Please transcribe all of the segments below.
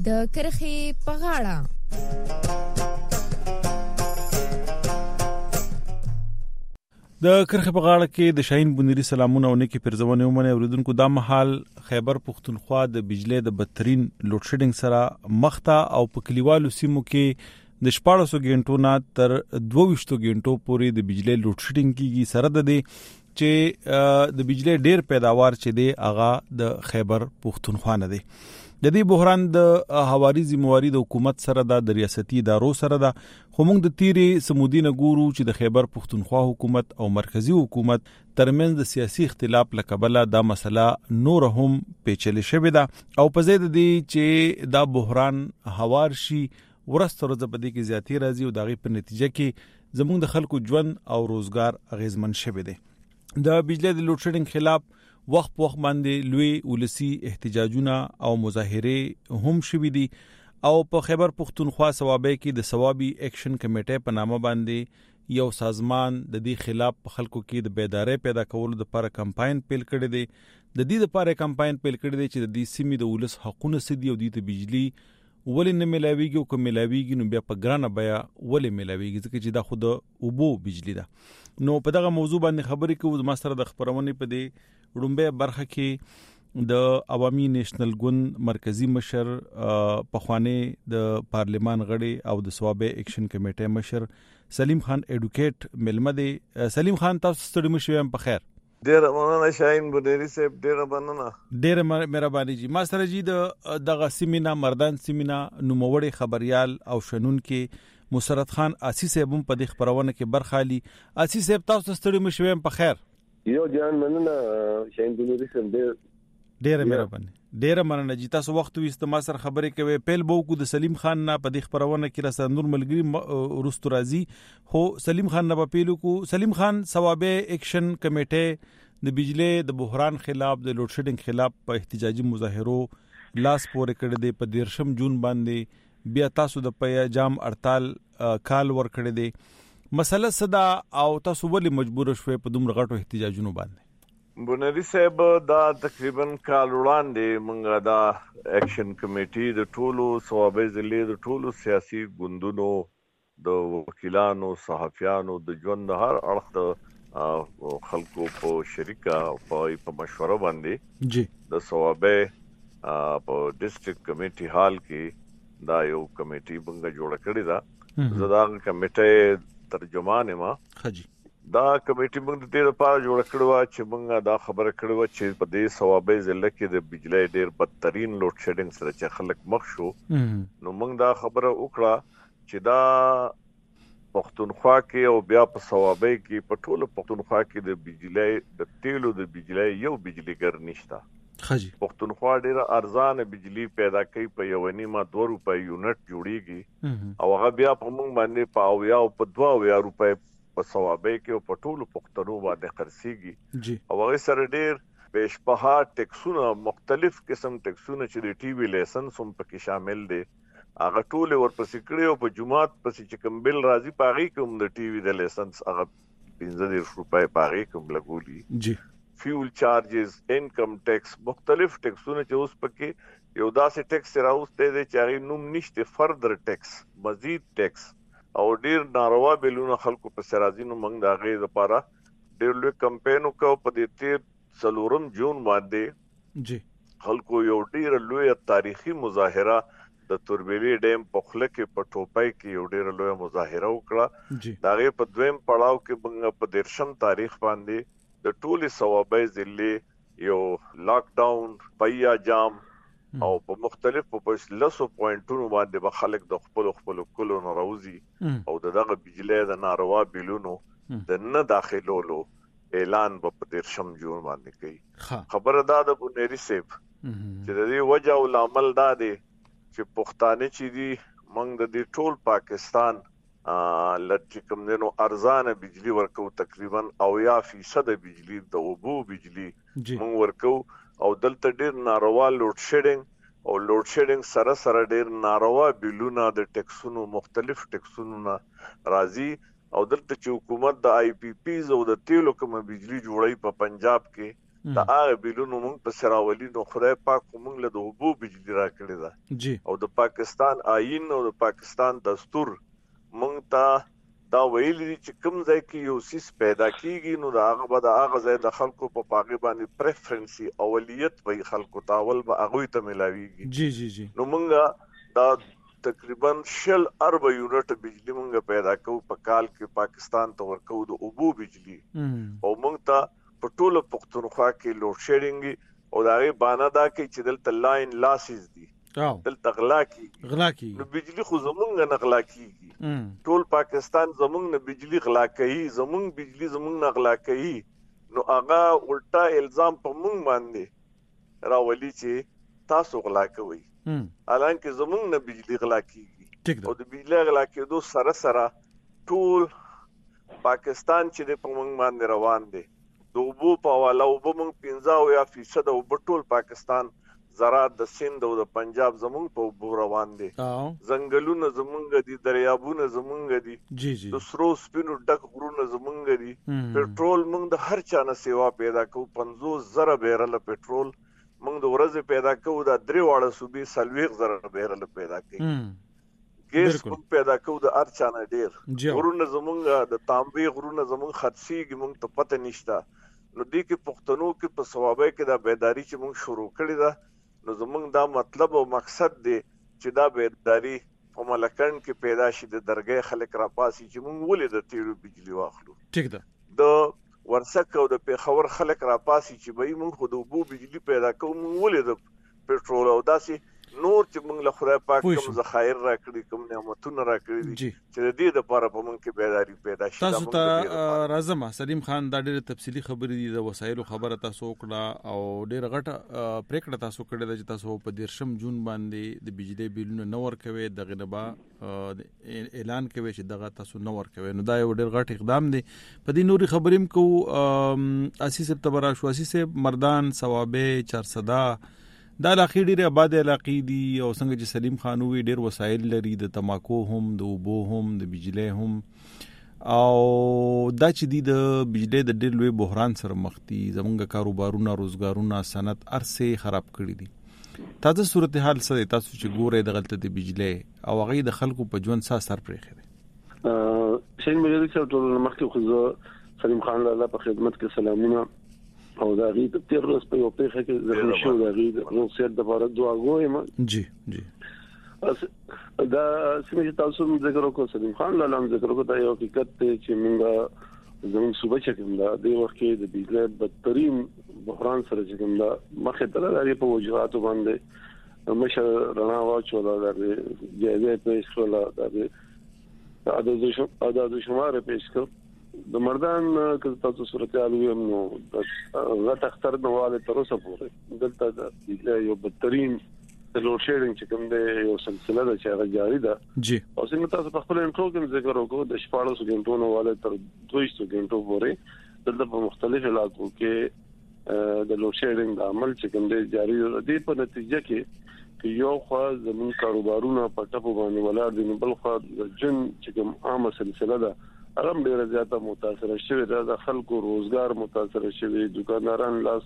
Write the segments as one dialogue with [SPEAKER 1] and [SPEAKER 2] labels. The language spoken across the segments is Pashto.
[SPEAKER 1] د کرخې په غاړه.
[SPEAKER 2] د کرخې په غاړه کې د شاهین بنيري سلامونه او نیکی پرزونه ومنه اوریدونکو. دا محل خیبر پختونخوا د بجلی د بدترین لوډ شیډینګ سره مخته او په کلیوالو سیمو کې د 1400 غنټو نه تر 2200 غنټو پورې د بجلی لوډ شیډینګ کیږي. سره د دې چې د بجلی ډیر پیداوار چې دی هغه د خیبر پختونخوا نه دی. د دې بحران د هواري ذمہواری د حکومت سره د ریاستي ادارو سره ده. خو موږ د تیری سمودي نه ګورو چې د خیبر پختونخوا حکومت او مرکزی حکومت ترمنځ د سیاسي اختلاف لکبله دا مسله نور هم پیچلې شوې ده او په ځای د دې چې دا بحران هوار شي ورسته ورځ په دې کې زیاتی راځي او دغه په نتیجه کې زموږ د خلکو ژوند او روزګار اغیزمن شوی دی. د بجلی د لوډ شیډینګ خلاف وخت باندې لوی ولسی احتجاجونه او مظاهره هم شوي دي او په خیبر پختونخوا صوابه کې د ثوابي اکشن کمیټه په نامه باندې یو سازمان د دې خلاف په خلکو کې د بیداری پیدا کولو لپاره کمپاین پیل کړی دی. د دې لپاره کمپاین پیل کړی دی چې د دې سیمې د ولس حقوقونه سدي او د بجلی ولې نه ملاويږي او کوم ملاويږي نو بیا په ګرانه بیا ولې ملاويږي ځکه چې دا خود اوبو بجلی ده. نو په دغه موضوع باندې خبرې کوو. ما سره د خبرونه په دې وړومبه برخه کې د عوامي نېشنل ګوند مرکزی مشر پخوانی د پارلیمان غړي او د ثوابه اکشن کمیټه مشر سلیم خان اډوکیټ ملمه دی. سلیم خان تاسو ستړي مشوم په خیر.
[SPEAKER 3] ډیر مننه شاهین بنيري صاحب، ډیر مننه.
[SPEAKER 2] ډیر مهرباني جی. ما سره جی دغه سیمینا مردان سیمینا نوموړي خبريال او شنون کې مسرت خان آسی صاحب په دې خبرونه کې برخه لي. آسی صاحب تاسو ستړي مشوم په خیر.
[SPEAKER 4] یو جان مننه شاهین بنيري صاحب،
[SPEAKER 2] ډیر مهرباني. ډیر مننه جی. تاسو وخت وست ما سره خبرې کوي. پیل بو کو د سلیم خان نه په دې خبرونه کې رسا نور ملګری ورستو راځي. خو سلیم خان نه په پیلو کو سلیم خان ثوابه اکشن کمیټه د بجلی د بحران خلاف د لوډ شیډینګ خلاف په احتجاجي مظاهرو لاس پورې کړی دی. په 13 جون باندې بیا تاسو د پیجام هړتال کال ور کړی دی. مسله صدا او تاسو ولې مجبور شوئ په دومره غټو احتجاجونو باندې؟
[SPEAKER 3] بنيري صاحب دا تقریبا کال وړاندې موږ دا اکشن کمیټې د ټولو صوابه ضلع د ټولو سیاسي ګوندونو د وکیلانو صحافیانو د ژوند هر اړخ د خلکو په شریکه په مشوره باندې
[SPEAKER 2] جی
[SPEAKER 3] د صوابه په ډیسټریکټ کمیټي حال کې دا یو کمیټي موږ جوړ کړی دا. زدا کمیټه ترجمان ما
[SPEAKER 2] حجی
[SPEAKER 3] دا کمیټي موږ د دې لپاره جوړ کړو چې موږ دا خبره کړو چې په دې ثوابه ضلع کې د بجلی ډیر بدترین لوډ شیډینګ سره چې خلک مخ شو. نو موږ دا خبره وکړه چې دا پختونخوا کې او بیا په ثوابه کې په ټوله پختونخوا کې د بجلی د تیلو د بجلی یو بجلیګر نشته.
[SPEAKER 2] حجی
[SPEAKER 3] پختونخوا ډیر ارزان بجلی پیدا کوي په 1.2 روپۍ یونټ جوړیږي او هغه بیا په موږ باندې په 2 او په 2 روپۍ په ثوابه کې او په ټولو پختونو باندې خرڅيږي. او هغه سره ډیر بشپها ټیکسونه مختلف قسم ټیکسونه چې د ټي وی لایسنس هم پکې شامل دي هغه ټول ورپسې کړی او په جمعات پسې چې کوم بل راځي پاغي کوم د ټي وی د لایسنس هغه 15 روپۍ پاغي کوم لګولي
[SPEAKER 2] جی.
[SPEAKER 3] فیول چارجز، انکم ټیکس، مختلف ټیکسونه چې اوس پکې یو داسې ټیکس راوسته دي چې هغه نوم نشته فردر ټیکس، مزید ټیکس او ډیر ناروا بیلونه خلکو په سرازینو موږ د هغه لپاره ډیر لوی کمپاین وکاو. په دې 3 جون باندې
[SPEAKER 2] جی
[SPEAKER 3] خلکو یو ډیر لوی تاریخي مظاهره د توربیلی ډیم په خله کې په ټوپای کې یو ډیر لوی مظاهره وکړه. دا غي په دویم پړاو کې موږ په 13 تاریخ باندې د ټولي ثوابه ضلع یو لاک ډاون پیا جام او په مختلفو په لاسو پوینټونو باندې به خلک د خپل کلو ناروزي او دغه بجلی د ناروا بیلونو د نه داخلولو اعلان په 13 جون باندې کوي. خبره دا د بنيري صاحب چې د دې وجه او عمل دا دی چې پښتانه چې دي موږ د دې ټول پاکستان لکه کوم دنو ارزانه بجلی ورکو تقریبا 80% بجلی د اوبو بجلی مونږ ورکو او دلته ډیر ناروا لوډ شیډینګ او لوډ شیډینګ سره ډیر ناروا بیلونه د ټیکسونو مختلف ټیکسونو راځي او دلته چې حکومت د آی پی پیز او د تیلو کوم بجلی جوړي په پنجاب کې دا هغه بیلونو موږ په سراولي نو خدای پاک موږ له اوبو بجلی راکړي دا
[SPEAKER 2] جی
[SPEAKER 3] او د پاکستان آئین او د پاکستان دستور موږ ته دا ویلي چې کوم ځای کې یو سیس پیدا کیږي نو دا هغه به د هغه ځای د خلکو په پاغي باندې پریفرنسي اولیت وي خلکو تاول به هغه ته ملاويږي
[SPEAKER 2] جی جی جی
[SPEAKER 3] نو موږ دا تقریبا 40 ارب یونټ بجلی موږ پیدا کوو په کال کې پاکستان ته ورکو د اوبو بجلی او موږ ته په ټوله پښتونخوا کې لوډ شیډینګ او دا غي باندې دا کې چې دلته لاین لاسز دي دلته غلا کی نو بجلی خو زمونږ نه غلا کیږي ټول پاکستان زمونږ نه بجلی غلا کوي زمونږ بجلی زمونږ نه غلا کوي نو هغه الټا الزام په مونږ باندې راولي چې تاسو غلا کوي الانکه زمونږ نه بجلی غلا کیږي او د بجلی غلا کېدو سره سره ټول پاکستان چې په مونږ باندې روان دي د اوبو په حواله اوبو مونږ 50% او ټول پاکستان زراعت د سند او د پنجاب زمونږ په اوبو روان دي زنګلونه زمونږ دي دریابونه زمونږ دي
[SPEAKER 2] جی جی
[SPEAKER 3] د سرو سپینو ډک غرونه زمونږ دي پېټرول مونږ د هر چا نه سیوا پیدا کوو 50,000 بیرل پېټرول مونږ د ورځې پیدا کوو د درې واړه صوبې 40,000 بیرل پیدا کوي ګیس مونږ پیدا کوو د هر چا نه ډیر غرونه زمونږ د تانبې غرونه زمونږ خدسيږي مونږ ته پته نشته نو دې کې پښتنو کې په ثوابه کې دا بیداری چې مونږ شروع کړی دا نو زمونږ دا مطلب او مقصد دی چې دا بیداری په ملکن کې پیدا شي د درګې خلک را پاسي چې مونږ ولې د تیرو بجلی واخلو
[SPEAKER 2] ٹھیک ده
[SPEAKER 3] د ورسک او د پیښور خلک را پاسي چې به مونږ خو د اوبو بجلی پیدا کوو مونږ ولې د پېټرول او داسې نور چې مونږ له خدای پاک کوم ذخایر راکړي کوم نعمتونه راکړي دي چې د دې لپاره په مونږ کې بیداری پیدا شي
[SPEAKER 2] تاسو ته راځم سلیم خان دا ډېر تفصیلی خبرې دي د وسایلو خبره تاسو وکړه او ډېر غټه پریکړه تاسو کړې ده چې تاسو په 13 جون باندې د بجلی بیلونه نه ورکوي د غنبا اعلان کوي چې دغه تاسو نه ورکوي نو دا یو ډېر غټ اقدام دی په دې نوري خبرېم کو 80 سپتمبر شو 80 سے مردان ثوابه 400 دا علاقې ډېرې آباد علاقې دي او څنګه چې سلیم خان وی ډېر وسایل لري د تماکو هم د اوبو هم د بجلی هم او دا چې د بجلی د ډېر لوی بحران سره مخ دي زمونږ کاروبارونه روزګارونه صنعت ارسه خراب کړي دي تاسو صورتحال سره تاسو چې ګورئ د غلطه د بجلی او هغه د خلکو په ژوند سره اثر پرې
[SPEAKER 4] خوري شین مجلس او ټول مخکې خو سلیم خان الله په خدمت کې سلامونه او دا غي د تیر ورځ په یو پیښه کې زخمی شو دا غي د روسیې د لپاره دعا غوښم
[SPEAKER 2] جی جی
[SPEAKER 4] دا سمې تاسو ذکر وکړو سلیم خان لاله ذکر وکړو دا یو حقیقت چې موږ زموږ صوبه چې کوم دا د وخت کې د بجلی بدترین بحران سره چې کوم دا مخه تر لري په وجوهاتو باندې مشه رڼا واچولا دا جایزه پیښ کړه دا د شماره پیښ کړ د مردان که تاسو صورتحال ویم نو غټ اختر نواله تر اوسه پورې دلته د یو بدترین لوډ شیډینګ چې کوم دی یو سلسله ده چې هغه جاری ده
[SPEAKER 2] جی
[SPEAKER 4] او څنګه تاسو په خپل انټرو کې ذکر وکړو د 14 غنټو نواله تر 200 غنټو پورې دلته په مختلف علاقو کې د لوډ شیډینګ د عمل چې کوم دی جاری دی په نتیجه کې یو خو زمون کاروبارونه په ټاپو باندې ولاړ دي بل خو د جن چې کوم عامه سلسله ده هغه ډیره زیاته متاثر شوی د خلکو روزګار متاثر شوی دکانداران لاس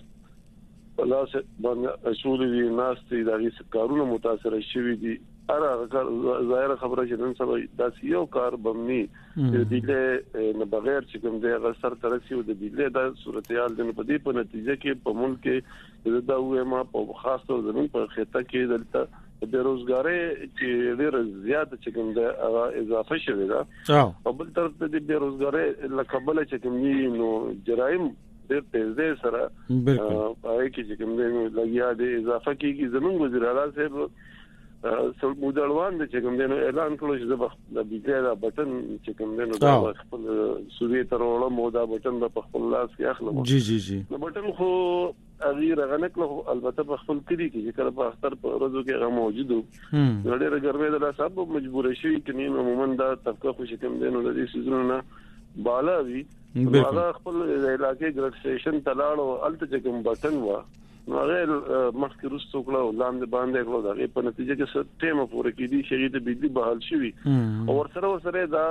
[SPEAKER 4] باندې اصول دي ناس دي د کارونو متاثر شوی دي هغه ظاهر خبره چې نن سبا د یو کار بمني د دې نه بغیر چې کوم دی غسر ترسي او د دې د صورتحال د په دې په نتیجه کې په ملک کې دا وې ما په خاص تور زمون په خطه کې دلته د بیروزګاری چې ډېر زیات چې کوم د اضافه شوی دا او بل طرف ته د بیروزګاری لکبل چې کوم نو جرایم ډېر تیزه سره پای کې چې کوم د لګیا د اضافه کېږي زمون وزیر اعلی صاحب مودلوان د چې کوم د اعلان کړو چې د بجلی دا بٹن چې کوم د نو خپل سوریه تر وړو مودا بٹن په خپل لاس کې اخلم
[SPEAKER 2] جی جی جی
[SPEAKER 4] نو بٹن خو اغیر غنکله البته په خپل کلی کې کله په اختر په ورځو کې هغه موجود و ډېر ګرمه ده صاحب مجبور شي چې عموما دا طبقه خو کوم دینو د دې سيزونو نه بالا وي هغه خپل علاقې ګرد سټیشن تلاړو الته چې کوم بٹن و نو هغه مخکې روستو کړو لاندې باندې کړو دا په نتیجه کې څه ټیمه پورې کې دي شهید بيدي بحال شوی او ورسره دا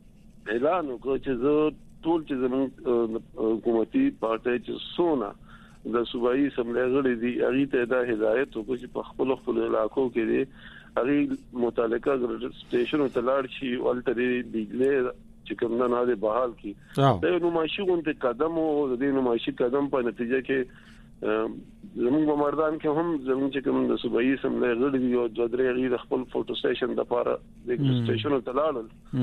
[SPEAKER 4] اعلان وکړ چې زه ټول چې زموږ حکومتي پارټي چې سونا د صوبایي اسمبلی غړي دي هغه ته دا هدایت وکړي چې په خپل علاقو کې دي هغه متعلقه سټیشن ته لاړ شي او ترې بجلی چې کوم نه نه بحال کی دا نو ماشي غونډه قدم او د دې نو ماشي قدم په نتیجه کې زموږ په مردان کې هم زموږ چې کوم د صوبایي اسمبلی غړي دي او د درې غي خپل فوټو سټیشن د لپاره د سټیشن ته لاړل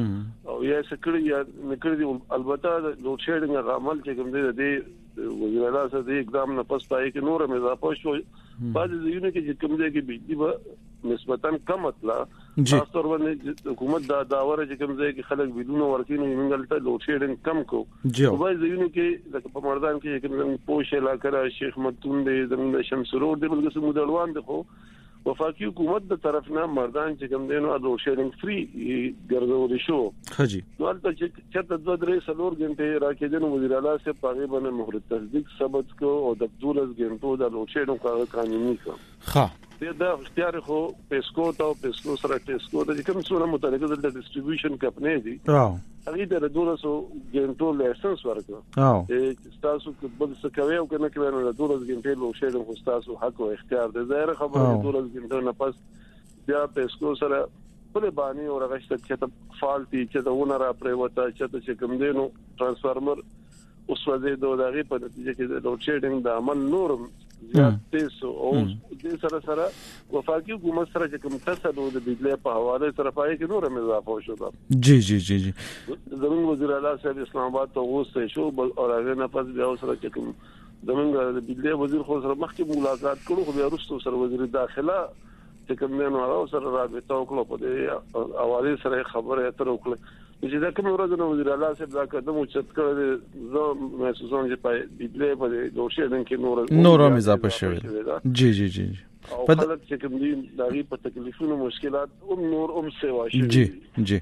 [SPEAKER 4] او یا سکړي یا نکړي البته د لوډ شیډینګ عمل چې کوم دی وزیر اعلی سره د اقدام نه پس پای کې نور اضافه شو بعض ځینو کې کوم دی کې بجلی به نسبتاً کم اطلاع خاص طور باندې حکومت دا داوره چې کوم ځای کې خلک بدون ورکینو منګلته لوډ شیډینګ کم کو په ځینو کې لکه په مردان کې کوم پوښ علاقه شیخ متون دی زموږ شمسرور دی بلکې سمو دلوان دی خو وفاقي حکومت د طرف نه مردان چې کوم دینو لوډ شیډینګ فری ګرځول شو خجی نو البته چې د 2-3 غنټې راکېدنه وزیر اعلی سے پاغي باندې مهر تصدیق ثبت کو او د 12 غنټو د لوډ شیډینګ قانوني کو ها دا اختیار خو پیسکو سره ټیسکو د کوم څونه متعلقه د ډیسټریبیوشن کمپنی دي هغه د 200 غنټو لایسنس ورکړ چې تاسو په څه کوي او کنه کوي نو د 200 غنټې لو شیډم خو تاسو حق او اختیار دی ظاهر خبره 200 غنټو نه پس بیا پیسکو سره په باندې او راغشت چې فالټي چې د ونره پریوته چې کوم دینو ترانسفارمر اوس وځي دغه په نتیجه کې د لوډ شیډینګ د عمل نورم زیات تیسو او د سره وفاقي حکومت سره چې کوم تاسو د بجلی په حواله سره پای کې نور اضافه شو جی زموږ وزیر اعلی صاحب اسلام آباد ته وسته شو او هغه نه پس بیا سره چې کوم زموږ د بجلی وزیر خو سره مخکې ملاقات کړو خو بیا وروسته سره وزیر داخله چې کوم نه نو سره رابطه وکړو په دې حواله سره خبره اتر وکړه چې دا کوم ورځ نو وزیر اعلی صاحب دا قدم اوچت کړی زه محسوسوم چې په بجلی په لوډ شیډینګ کې نور هم اضافه شوی جی په حالت چې کوم دي دغه په تکلیفونو مشکلات هم سیوا شي جی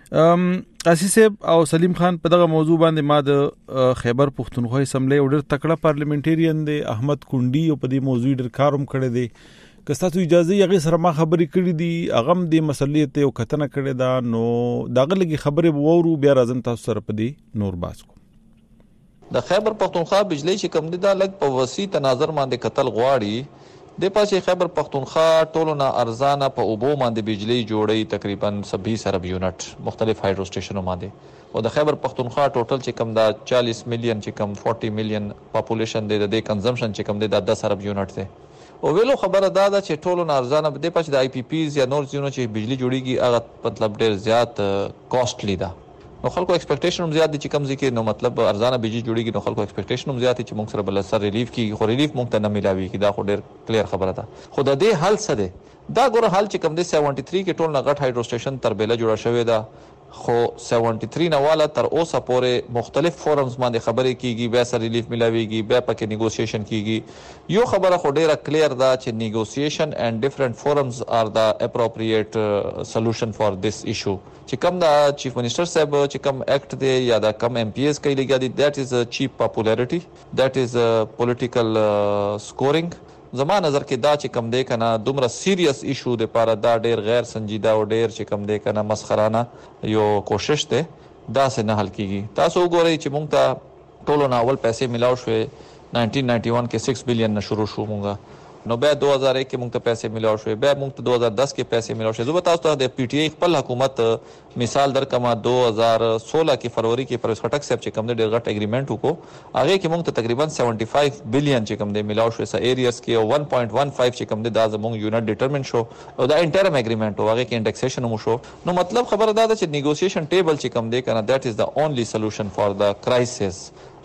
[SPEAKER 2] اساس او سلیم خان په دغه موضوع باندې ما د خیبر پښتونخوا اسمبلی ډېر تکړه پارلیمنټریان دی احمد کونډي او په دې موضوع ډېر کاروم کړی دی که تاسو اجازه یې هغه سره ما خبرې کړې دي اغم د مسلې ته او کتنه کړې دا نو داغه لګي خبرې وورو بیا راځم تاسو سره په دې نور باس کو
[SPEAKER 5] د خیبر پختونخوا بجلی چې کم دي دا لګ په وسیع تناظر باندې قتل غواړي د پاسه خیبر پختونخوا ټولو نه ارزانه په اوبو باندې بجلی جوړي تقریبا 20 ارب یونټ مختلف هایډرو سټیشنونو باندې او د خیبر پختونخوا ټوټل چې کم دا 40 میلیون چې کم 40 میلیون پاپولیشن دی د کنزمپشن چې کم دی دا 10 ارب یونټ دی او ویلو خبره دا ده چې ټولو ارزانه د پښه د آی پی پیز یا نور ځینو چې بجلی جوړیږي هغه مطلب ډیر زیات کاستلی ده نو خلکو ایکسپیکټیشن هم زیات دي چې کم ځکه نو مطلب ارزانه بجلی جوړیږي نو خلکو ایکسپیکټیشن هم زیات دي چې موږ سره بل سر ریلیف کی خو ریلیف موږ ته نه ملاوي کی دا خو ډیر کلیر خبره ده خو د دې حل څه ده دا ګوره حل چې کم دي 73 کې ټول نه غټ هایډرو سټیشن تر بیله جوړه شوې ده خو 73 نه والا تر اوسه پورې مختلف فورمز باندې خبرې کیږي بیا سر ریلیف ملاويږي بیا پکې نیګوسییشن کیږي یو خبره خو ډیره کلیر ده چې نیګوسییشن اینڈ ډیفرنٹ فورمز ار دا اپروپریټ سولوشن فار دیس ایشو چې کوم دا چیف منسٹر صاحب چې کوم ایکټ دی یا دا کم ایم پی ایس کوي لګیا دي دیٹ از چیپ پاپولریټي دیٹ از پولیټیکل سکورینګ زما نظر کې دا چې کم دی کنه دومره سیریس ایشو د پاره دا ډیر غیر سنجیده او ډیر چې کم دی کنه مسخرانه یو کوشش ده دا څه نه حل کیږي تاسو وګورئ چې مونږ ته ټولو نه اول پیسې ملاو شوې 1991 کې 6 بلین نه شروع شو مونږه نو بیا 2001 کې مونږ ته پیسې ملاو شوې بیا مونږ ته 2010 کې پیسې ملاو شوې زه تاسو ته د پی ټی آی خپل حکومت مثال درکما 2016 کې فروری کې پرویز خټک صاحب چې کوم د ډېر غټ اګریمنت وکړو هغه کې مونږ ته تقریبا 75 بلین چې کوم د ملاو شوې س ایریاس کې او 1.15 چې کوم د مونږ یونټ ډیټرمن شو او دا انټرم اګریمنت هغه کې انډیکسیشن مو شو نو مطلب خبره دا ده چې نیګوسییشن ټیبل چې کوم دی کنه دیٹ از د اونلی سولوشن فار د کرایسس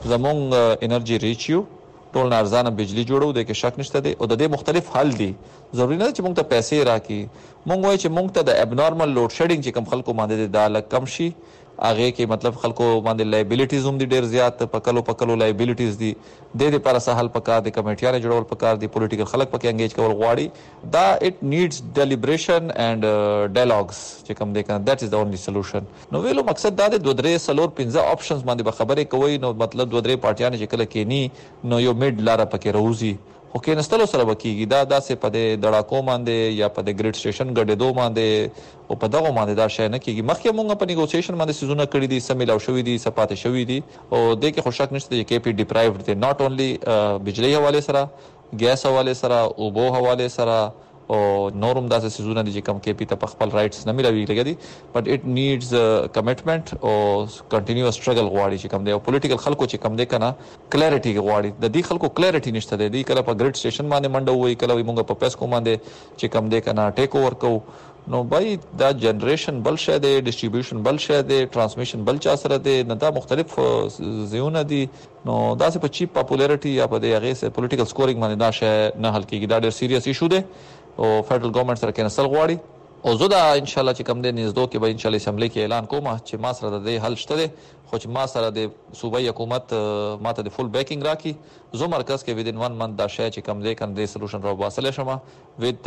[SPEAKER 5] زمونږ انرژي ریچیو ټول ارزانه بجلی جوړو د کې شک نشته دی او د دې مختلف حل دي ضروري نه چې موږ ته پیسې راکې موږ وایو چې موږ ته د ابنورمال لوډ شیډینګ چې کم خلکو باندې د الګ کم شي هغه کې مطلب خلکو باندې لایبیلیټیز هم دي ډیر زیات پکلو لایبیلیټیز دي د دې پر سهل پکار د کمیټیانه جوړول پکار دي پولیټیکل خلک پکې انګیج کول غواړي دا اټ نیډز ډیلیبریشن اینڈ ډایلاګز چې کوم دی کنه دیٹ از د اونلی سولوشن نو ویلو مقصد دا د 2-3 اپشنز باندې خبرې کوي نو مطلب 2-3 پارټیانه چې کله کېنی نو یو میډ لار پکې روزي خو کې نستلو سره بکیږي دا داسې په د دړاکو باندې یا په د ګریډ سټیشن غډېدو باندې او په دغه باندې دا شای نه کیږي. مخکې موږ په نیګوسییشن باندې سيزونه کړی دي، سمېلاو شوې دي، سپاتې شوې دي او د کې خوشک نشته چې کې پی ډیپرایوډ دي، ناٹ اونلی بجلی حواله سره، ګیس حواله سره، اوبو حواله سره او نورم داسې سيزونه دي چې کم کې پی ته په خپل رائټس نه ملوي لګي، بٹ اٹ نیډز کمټمنٹ او کنټینیوس سټرګل غواړي چې کم دی او پولیټیکل خلکو چې کم دی کنه کلیریټي غواړي. د دې خلکو کلیریټي نشته دی، کله په ګریډ سټیشن باندې منډه وای، کله موږ په پیسکو باندې چې کم دی کنه ټیک اوور کو. نو بای دا جنریشن بل شه دی، ډیسټریبیوشن بل شه دی، ټرانسمیشن بل چا سره دی، نه دا مختلف زیونه دي. نو دا سه په چیپ پاپولارټي یا په دغه سه پولیټیکل سکورینګ باندې دا شه نه حل کیږي. دا ډېر سیریس ایشو دی او فدرل ګورنمنت سره کینسل غواړي او زه دا ان شاء الله چې کم دی نږدې کې به ان شاء الله اسمبلی کې اعلان کوم چې ما سره د حل شته دی، خو چې ما سره د صوبایي حکومت ماته د فول بیکینګ راکړي، زه مرکز کې ودین 1 منث دا شای چې کم دی کنه د سولوشن را واسله شمه وذ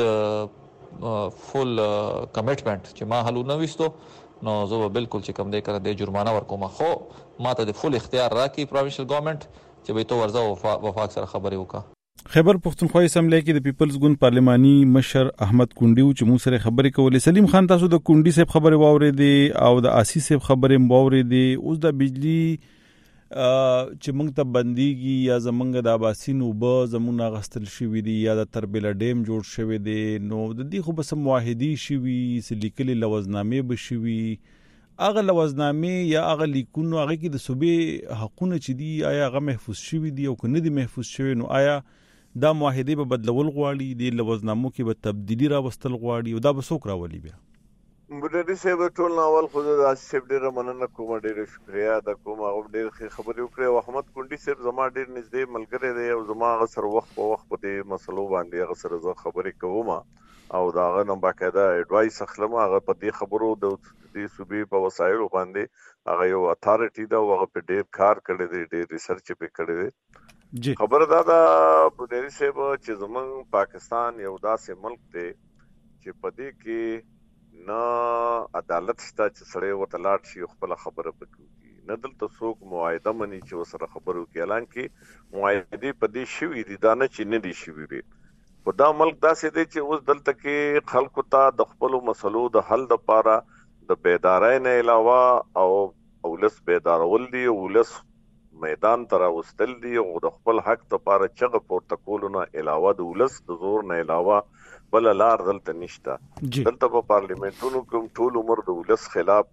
[SPEAKER 5] فول کمټمنٹ چې ما حل نه وستو. نو زه بالکل چې کم دی کنه د جرمانه ورکوم، خو ماته د فول اختیار راکړي پروینشل ګورنمنت چې به تو ورځو وفاق سره خبرې وکړه.
[SPEAKER 2] خیبر پختونخوا اسمبلی کې د پیپلز ګوند پارلماني مشر احمد کونډي چې مو سره خبرې کولې. سلیم خان تاسو د کونډي صاحب خبرې واورېدې او د آسی صاحب خبرې واورېدې. اوس د بجلی چې موږ ته بنديږي یا زمونږ د اباسین وبو زمونږ غستل شوی دی یا د تربیلا ډیم جوړ شوی دی، نو د دې خو بس معاهدي شوی سلیکلي لوزنامې به شوی، اغه لوزنامې یا اغه لیکونو هغه کې د صوبې حقونه چې دی آیا هغه محفوظ شوی دی او کنه دی محفوظ شوی، نو آیا دا معاهده به بدلول غواړي، د لوزنامو کې به تبدیلی راوستل غواړي او دا به څوک راولي بیا؟
[SPEAKER 3] مدري صاحب ټول ناول خو د اسیب ډیره مننه کوم، ډیره شکریا د کوم او ډیر خبرې وکړې. او احمد کونډي صاحب زما ډیر نږدې ملګری دی او زما غسر وخت په وخت په دې مسلو باندې غسر زه خبرې کوم او داغه نن باقاعده اډوایس اخلم. هغه په دې خبرو د دې صوبې په وسایلو باندې هغه یو اتھارټي دا هغه په ډیر کار کړی دی، ډیر ریسرچ په کړی دی. خبر دا مدري صاحب چې زمونږ پاکستان یو داسې ملک دی چې په دې کې نه عدالت شته چې سړی ورته لاړ شي خپل خبره وکړي، نه دلته څوک معاهده مني چې وسره خبرو کې اعلان کې معاهده په دې شوي دي، دا نه چې نه دي شوي وي. خو دا ملک داسې دی چې اوس دلته کې خلکو ته د خپلو مسلو د حل لپاره د بیدارۍ نه علاوه او ولس بیدارول دي او ولس میدان ته راوستل دي او د خپل حق لپاره چغه پورته کولو نه علاوه د ولس د زور نه علاوه بل لار دلته نشته. دلته په پارلیمنتونو کې ټول عمر د ولس خلاف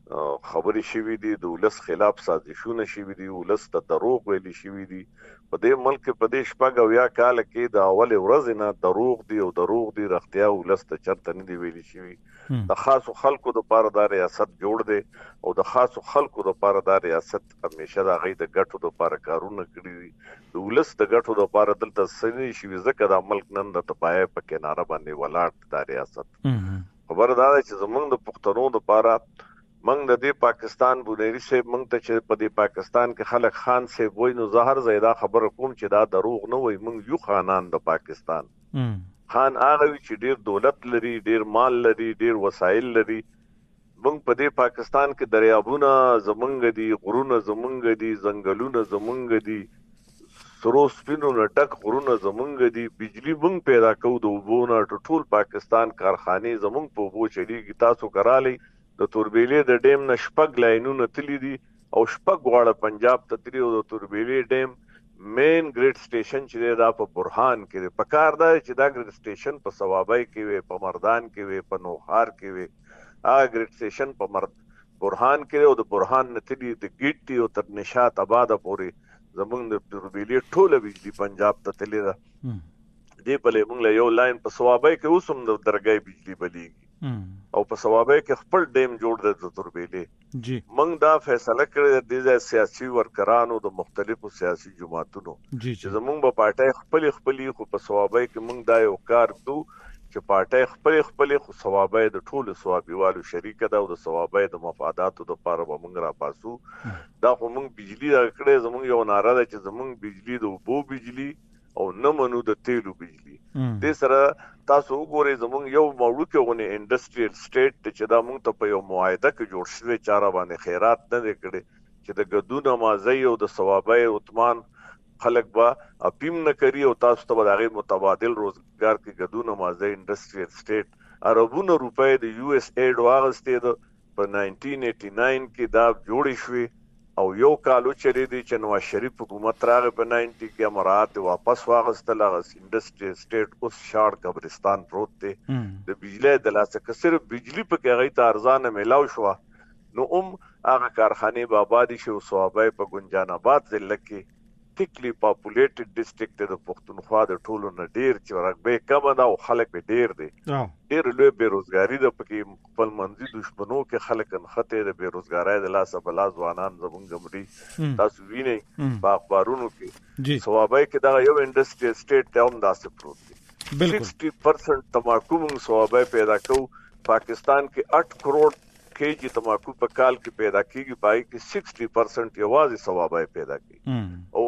[SPEAKER 3] خبرې شوې دي، د ولس خلاف سازشونه شوې دي، ولس ته دروغ ویلي شوې دي. په دې ملک په دې شپږ او یا کال کې د اول ورځ نه دروغ دي او دروغ دي رښتیا ولس ته چرته نه دی ویلي شوی. د خاصو خلکو د پاره د ریاست جوړ دی او د خاصو خلکو د پاره د ریاست همیشه د غي د ګټو د پاره کارونه کړی دي. د ولس د ګټو د پاره دلته سني شوی ځکه د ملک نن د تپای په کناره باندې ولاړ د ریاست. خبر دا چې زمونږ د پښتنو د پاره منګ د دې پاکستان بونیری صاحب منګ ته چې په دې پاکستان کې خلک خان صاحب وای نو زهر زیاده خبر کوم چې دا دروغ نه وای. منګ یو خانان د پاکستان خان هغه چې ډیر دولت لري، ډیر مال لري، ډیر وسایل لري. منګ په دې پاکستان کې دریابونه زمونږ دي، غرونه زمونږ دي، ځنګلونه زمونږ دي، سرو سپینو نټک غرونه زمونږ دي، بجلی منګ پیدا کوو د وبونه ټول پاکستان کارخانه زمونږ په وبو چلیږي. تاسو کرالی د توربیلې د ډیم نه شپږ لاینونه تللی دي او شپږ غواړه پنجاب ته تللی او د توربیلې ډیم مین ګریډ سټیشن چې دا په برهان کې دی. په کار دا چې دا ګریډ سټیشن په ثوابای کې وي، په مردان کې وي، په نوخار کې وي. هغه ګریډ سټیشن په برهان کې او د برهان نه تللی د ګیټي او تر نشاط آباد پورې زمونږ د توربیلې ټوله بجلی پنجاب ته تللی ده. دې په لې موږ له یو لاین په ثوابای کې اوس هم د درګای بجلی بلیږي او په ثوابای کې خپل ډیم جوړ د توربیلې. موږ دا فیصله کړې د سیاسي ورکرانو د مختلفو سیاسي جماعتونو چې زمونږ په پارټي خپل خو په ثوابای کې موږ دا یو کار کوو چې پارټي خپل خو ثوابای د ټولو ثوابيوالو شریک ده او د ثوابای د مفاداتو د لپاره به موږ را پاسو. دا خو موږ بجلی راکړې، زمونږ یو ناره ده چې زمونږ بجلی د وبو بجلی او نه منو د تیلو بجلی. دې سره تاسو وګورئ زمونږ یو موړو غونې انډستریل سټیټ چې دا موږ ته په یو معاهده کې جوړ شوی چاره باندې خیرات نه کړي چې د ګدونه مازی او د ثوابای عثمان خلک با اپیم نه کوي او تاسو ته دغه متبادل روزګار کې ګډونه مازه انډستریل سټیټ اربونو روپۍ د یو اس ایډ واغستې ده په 1989 کې دا جوړې شوې او یو کالو چری دي چې نواز شریف حکومت راغی په 90 کې امارات واپس واغستل هغه انډستریل سټیټ اوس شاړ قبرستان پروت دی د بجلی د لاسه کسر بجلی په کې غي ته ارزانه ملاو شو نو هغه کارخانه به آبادی شو صوابای په ګنجان آباد ضلع کې ټیکلی پاپولیټډ ډیسټریکټ د پښتونخوا د ټولو نه ډیر چې رقبه کم ده او خلک به ډیر دي ډیر لوی بیروزګاری د پکې خپل منځي دښمنو کې خلک انخته د بیروزګارۍ د لاسه بلا ځوانان زمونږ مړي تاسو وینئ په اخبارونو کې صوابای کې دا یو انډستریل سټیټ ته هم داسې پروت دی 60% تماکو موږ صوابای پیدا کوو پاکستان کې 8 کروڑ کېجی تماکو په کال کې پیدا کیږي پای کې 60% یوازې صوابای پیدا کوي او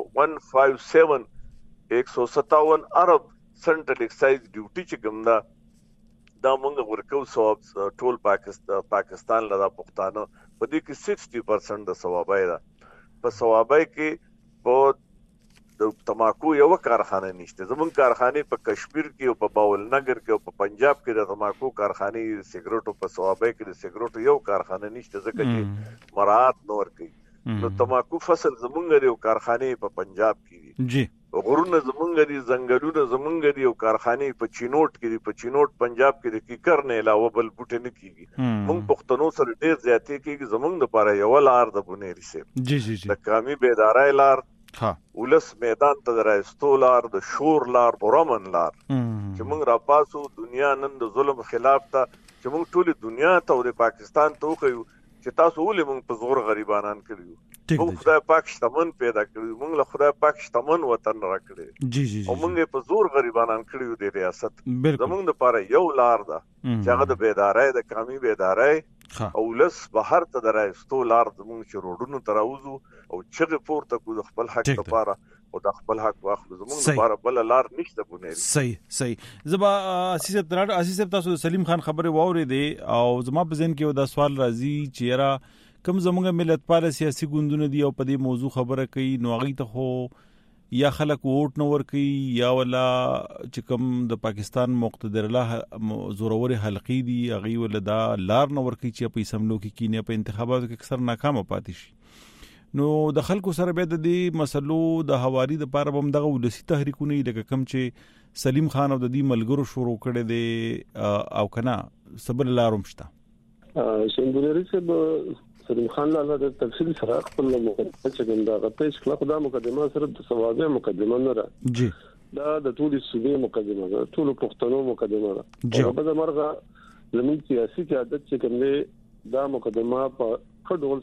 [SPEAKER 3] 157 ارب سنټرل ایکسایز ډیوټي چې ګمدا دا موږ ورکو ثواب ټول پاکستان لدا پښتانه په دې کې 60% د صوابای ده په صوابای کې په د تماکو یو کارخانه نشته زمون کارخانه په کشمیر کې او په باول نګر کې او په پنجاب کې د تماکو کارخانه سیګریټو په صوابای کې د سیګریټو یو کارخانه نشته ځکه چې مراعات نور کوي نو تماکو فصل زمونږ دی او کارخانه په پنجاب کې دي جی غرونه زمونږ دي زنګلونه زمونږ دي او کارخانه په چینوټ کې دي په چینوټ پنجاب کې دي کی کرنے علاوه بل بوټه نه کیږي مونږ پښتنو سره ډیر زیاتې کیږي زمونږ لپاره یو لار د بونېری سي جی جی د قومي بیدارۍ لار ولس میدان ته درایستو لار د شور لار برامن لار چې موږ را پاسو دنیا نن د ظلم خلاف ته چې موږ ټول دنیا ته او د پاکستان ته وخیو چې تاسو ولې موږ په زور غریبانان کړیو موږ خدای پاک شتمن پیدا کړیو موږ له خدای پاک شتمن وطن راکړی جی جی او موږ په زور غریبانان کړیو د ریاست زموږ لپاره یو لار ده چې هغه د بیدارۍ د قومي بیدارۍ او لس بهر ته درایستو لار زموږ چې روډونو تراوزو او چې پورته کو د خپل حق لپاره او د خپل حق واخلو زموږ لپاره بل لار نشته بونېری صحیح زبا اساس تاسو سلیم خان خبره واوري دي او زما په ذهن کې دا سوال راځي چې را کوم زموږ ملت پاله سیاسي ګوندونه دي او په دې موضوع خبره کوي نو هغه ته خو یا خلک ووټ نه ورکي یا ولا چې کوم د پاکستان مقتدر الله زورور حلقې دي هغه ول دا لار نه ورکي چې په سملو کې کینه په انتخاباتو کې اکثر ناکام پاتې شي نو د خلکو سره به د دې مسلو د حواري د پاره بم دغه ولسی تحریکونه لکه کم چې سلیم خان او د دې ملګرو شروع کړي دي او کنا صبر لارم شته
[SPEAKER 4] شندوري سلیم خان لاله د تفصیل سره خپل مقدمه چې دا غپېش کله خدای مقدمه سره د سوابه مقدمه نه را جی دا د ټول سوبې مقدمه ده ټول پښتنو مقدمه ده او په مرغه زمين سیاسي قیادت چې کوم دا مقدمه په خډول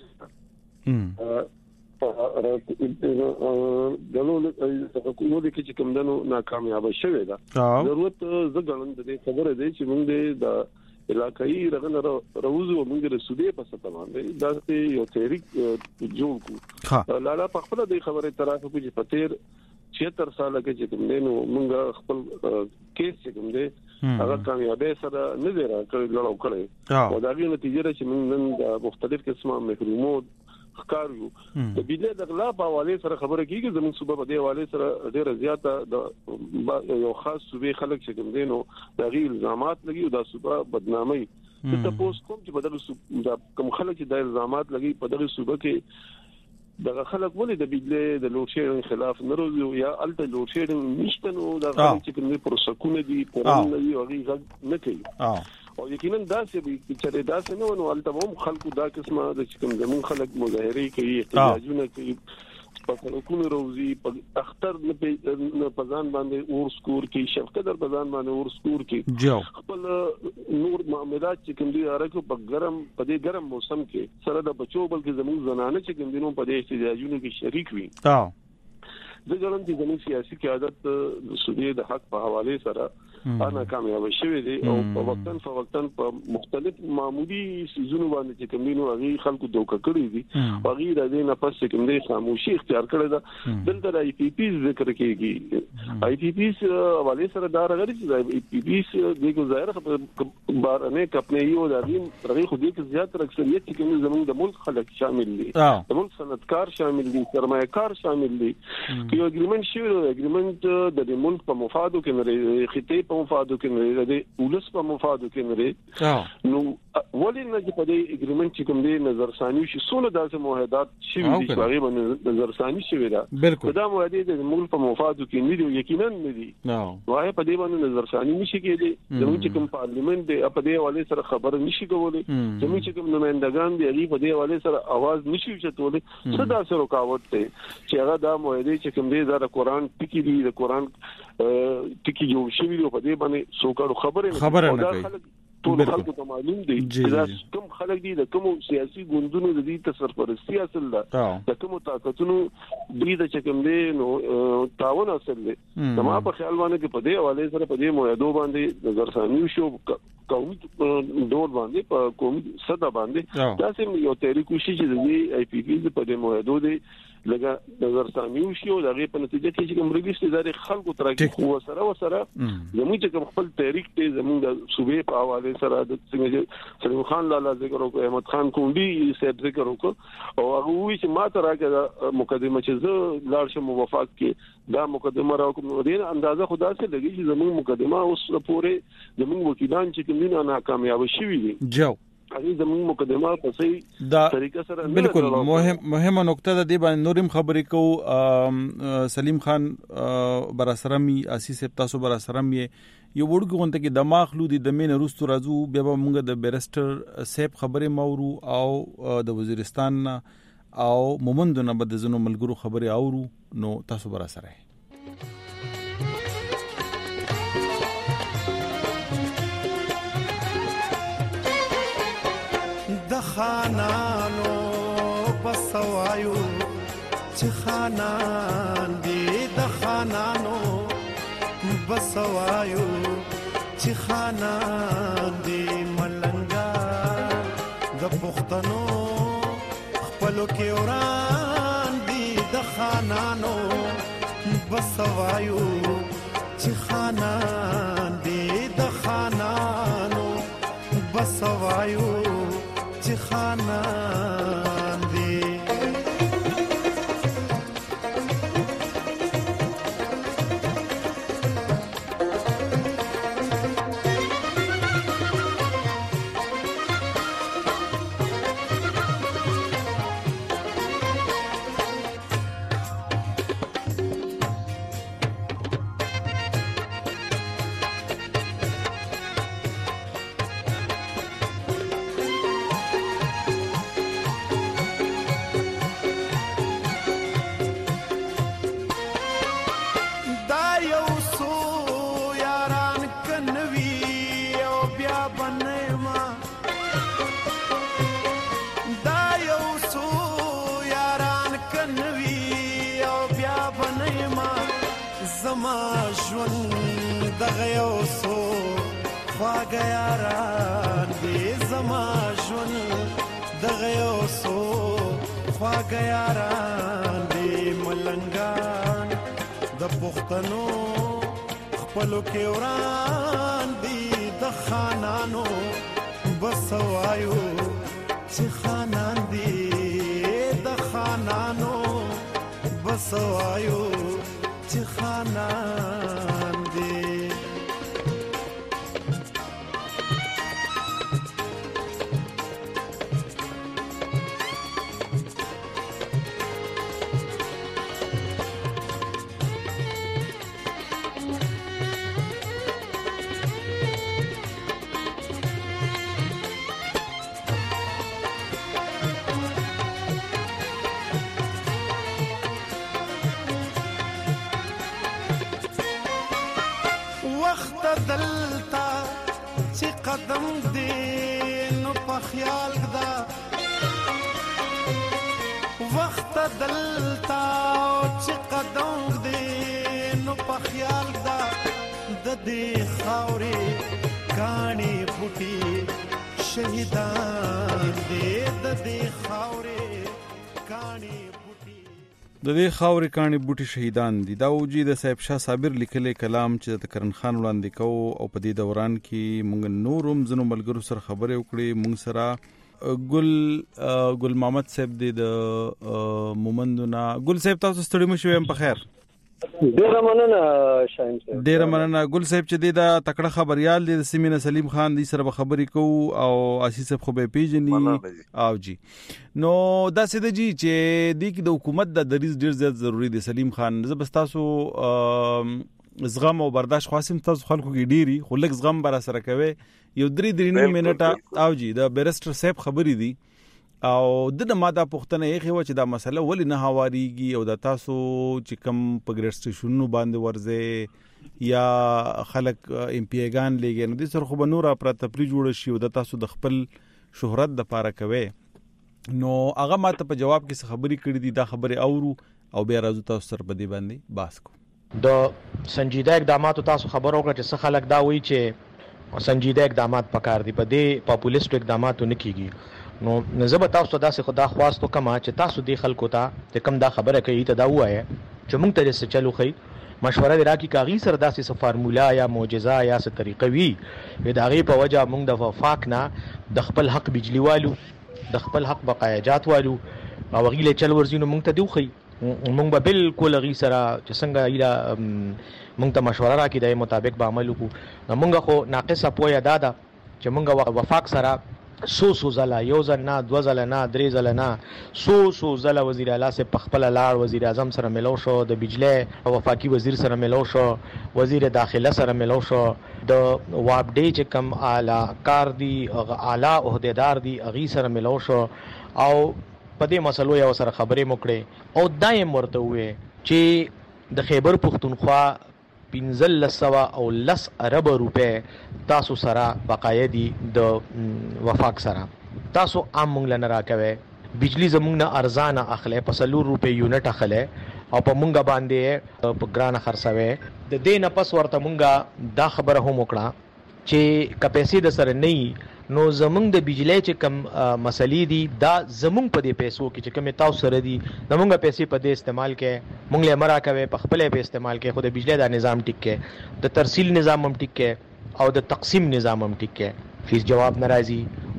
[SPEAKER 4] دلو حکومت کې چې کوم دنو ناکامیاب شوه دا ضرورت زګړند دې خبره دی چې موږ د علاقائی رغن روزو موږ د سودې په سطح باندې دا یو تحریک جوړ کو لاله په خپل د خبره طرف کې چې پتیر 76 سال کې چې کوم نو موږ خپل کیس چې کوم دی هغه کامیابی سره نه دی راکړل کړی او دا غي نتیجه چې موږ نن د مختلف قسمه محرومات ښکارو د بيدې د غلا په حواله سره خبره کیږي زموږ صوبه په دې حواله سره ډېر زیاته د یو خاص صوبې خلک چې کوم دینو د غي الزامات لګي او د صوبه بدنامي د تاسو کوم چې بدل کوم خلک چې د الزامات لګي په دغه صوبه کې د خلک ولې د بيدې د لوشيرن خلاف نروي یا الته لوشيرن نشته نو د خلک چې کوم پروسکونه دي پرون نه وي نه کوي او یقینا دا چې دا څنګه نو الته هم خلکو دا قسمه د کوم زمون خلک مظاهره کوي احتجاجونه کوي په کوم روزي په اختر نه پزان باندې ورسکور کې شفقت در پزان باندې ورسکور کې خپل نور معاملات چې کوم دي راکو په دې ګرم موسم کې سره د بچو بلکې زمون زنانه چې کوم دینو په دې احتجاجونو کې شریک وي د ګرم دي زمون سیاسي قیادت د سودې د حق په حواله سره انا کامیاب شوی دي او په وختن په مختلف معمولی سيزونو باندې چې کوم دینو هغه خلکو دوکه کړی دي هغه د دې نه پس کوم دي خاموشي اختیار کړی دا دلته د آی پی پی ذکر کیږي آی پی پی حواله سره دا راغلی چې آی پی پی د ظاهر بار نه کپنه یو د دې خو دې کې زیات اکثریت چې کوم زموږ د ملک خلک شامل دي د ملک صنعتکار شامل دي سرمایه‌کار شامل دي یو اګریمنت شوی اګریمنت د ملک په مفادو کې نه خطې په مفادو کې نه د ولس په مفادو کې نه نو ولې نه چې په دې اګریمنت چې کوم دې نظرثانی شي څونه داسې معاهدات شوي دي چې هغه باندې نظرثانی شوی دا دا معاهده د ملک په مفادو کې نه دي یقینا نه دي وای په دې باندې نظرثانی نشي کېدی زموږ چې کوم پارلیمنت دی په دې حواله سره خبر نشي کولای زموږ چې کوم نمائندگان دي هغه په دې حواله سره आवाज نشي چتولای څه داسې رکاوټ دی چې هغه دا معاهده چې کوم دې د قرآن ټکی دی د قرآن ټکی جوړ شوی دی په دې باندې څوکړو خبره نه کوي ټول خلکو ته معلوم دي چې کوم خلک دي د کوم سیاسي ګوندونو د دې تسرپرستی اصل ده د کوم طاقتونو دې د چکم دي نو تعاون اصل دي زما په خیال باندې چې په دې حواله سره په دې موعدو باندې نظرثانی شو قومي ډول باندې په قومي سطح باندې تاسو یو تحریک وشي چې د آی پی پی په دې موعدو دي لګا نظرثانی شو دغه په نتیجه کې چې کوم ریلیس ادارې خلکو ترکه هو سره زموږ چې کوم خپل تحریک ته زموږ د صوبې په حواله سره د څنګه سلیم خان لالا ذکر وکړ احمد خان کونډي صاحب ذکر وکړ او هغه وی چې ما ته راکړه مقدمه چې زه لاړ شم وفات کې دا مقدمه راکوم دې اندازه خدا سره لګي چې زموږ مقدمه اوس پورې زموږ وکیلان چې کوم نه ناکامیاب شوي دي هغه زموږ مقدمه په صحیح طریقه سره
[SPEAKER 2] بالکل مهمه نقطه ده دی باندې نورم خبرې کو سلیم خان براسرمي اساس تاسو براسرمي یو وړګو غونته کې دماغ لودي د مین روستو راځو بیا به موږ د بیرستر سیب خبرې مورو او د وزیرستان او مومند نه بد زنو ملګرو خبرې اورو نو تاسو براسره
[SPEAKER 6] د خانانو بسوایو چې خانان دی د خانانو بسوایو چې خانان دی ملنګا د پښتنو خپلو کې وران دی د خانانو بسوایو چې خانان دی د خانانو بسوایو چې خانان دی پښتنو خپلو کې وران دي د خانانو بسوایو چې خانان دي د خانانو بسوایو چې خانان دي قدم دې نو په خیال دا وخت دلتا چې قدم دې نو په خیال دا د دې خاورې کاڼي بوټي شهیدان دې د دې خاورې کاڼي
[SPEAKER 2] د دې خاورې کاڼي بوټي شهیدان دي. دا وجي د صاحب شاه صابر لیکلي کلام چې د کرن خان وړاندې کوو او په دې دوران کې مونږ نورم زنو ملګرو سره خبرې وکړې. مونږ سره ګل محمد صاحب د مومندونه. ګل صاحب تاسو ستړي مشوي هم په خیر؟
[SPEAKER 7] ډیر مننه شاهین صاحب.
[SPEAKER 2] ډیر مننه ګل صاحب چې دا تکړه خبريال دي د سیمینه سلیم خان دي سره خبرې کوو او اساس صاحب خو به پیژني او جی نو دا سده جی چې د کی د حکومت د دریز ډیر زیات ضروری دی. سلیم خان زبستاسو زغم او برداشت خاصم تاسو خلکو کې ډیری خو لږ زغم بر سره کوي. یو 3 منټه او جی د بیرستر صاحب خبرې دي او د ماده پښتنه یې خو چې دا مسله ولې نه هواریږي او د تاسو چې کم په ګریډ سټیشنونو باندې ورځي یا خلک ام پی ایګان لګي نو د سر خو بنورا پر تپری جوړ شي او د تاسو د خپل شهرت د پاره کوي. نو هغه ماته په جواب کې خبرې کړې دي. دا خبره اورو او بیا راځو تاسو سره په دې باندې باس کو.
[SPEAKER 8] د سنجیده اقدامات تاسو خبرو کړه چې څه خلک دا وایي چې سنجیده اقدامات پکار دي، په دې پاپولیست اقدامات نه کیږي. نو نزب تاسو ته داسې خدا خواستو کما چې تاسو دی خلکو ته چې کم دا خبره کوي ته دا وایي چې موږ ته څه چلو خي مشوره دی راکی کاغی سره داسې څه فارمولا یا معجزه یا څه طریقه وي د هغه په وجه موږ د وفاق نه د خپل حق بجلی والو د خپل حق بقایجات والو او غیله چل ورزینو موږ ته دوخي موږ به بالکل غی سره چې څنګه ایله موږ ته مشوره راکی د مطابق به عمل وکړو. موږ خو ناقصه پوهه دادا چې موږ وفاق سره سو زلا یو ځل نه دو ځل نه درې ځل نه سو زل وزیر اعلی سے پخپل لاړ وزیر اعظم سره ملو شو، د بجلی وفاقي وزیر سره ملو شو، وزیر داخله سره ملو شو، د وابډي چې کم اعلی کار دی اعلی عہدیدار دی اغي سره ملو شو او په دې مسلو یو سره خبرې موکړې او دایم ورته وې چې د خیبر پختونخوا 1500 او 10 ارب روپے تاسو سره بقایه دي د وفاق سره تاسو عام مونږ لنه راکوي بجلی زمونږ نه ارزانه اخلي په 100 روپے یونټ اخلي او په مونږ باندې په ګران خرڅوي. د دې نه پس ورته مونږه دا خبره هم وکړه چې کپیسي د سره نه نو زمونږ د بجلی چې کم مسلې دي دا زمونږ په دې پیسو کې چې کم تاسو سره دي زمونږ پیسې په دې استعمال کې مونږ له مرا کوي په خپل په استعمال کې خو د بجلی دا نظام ټیک کې د ترسیل نظام هم ټیک کې او د تقسیم نظام هم ټیک کې. فیس جواب ناراضي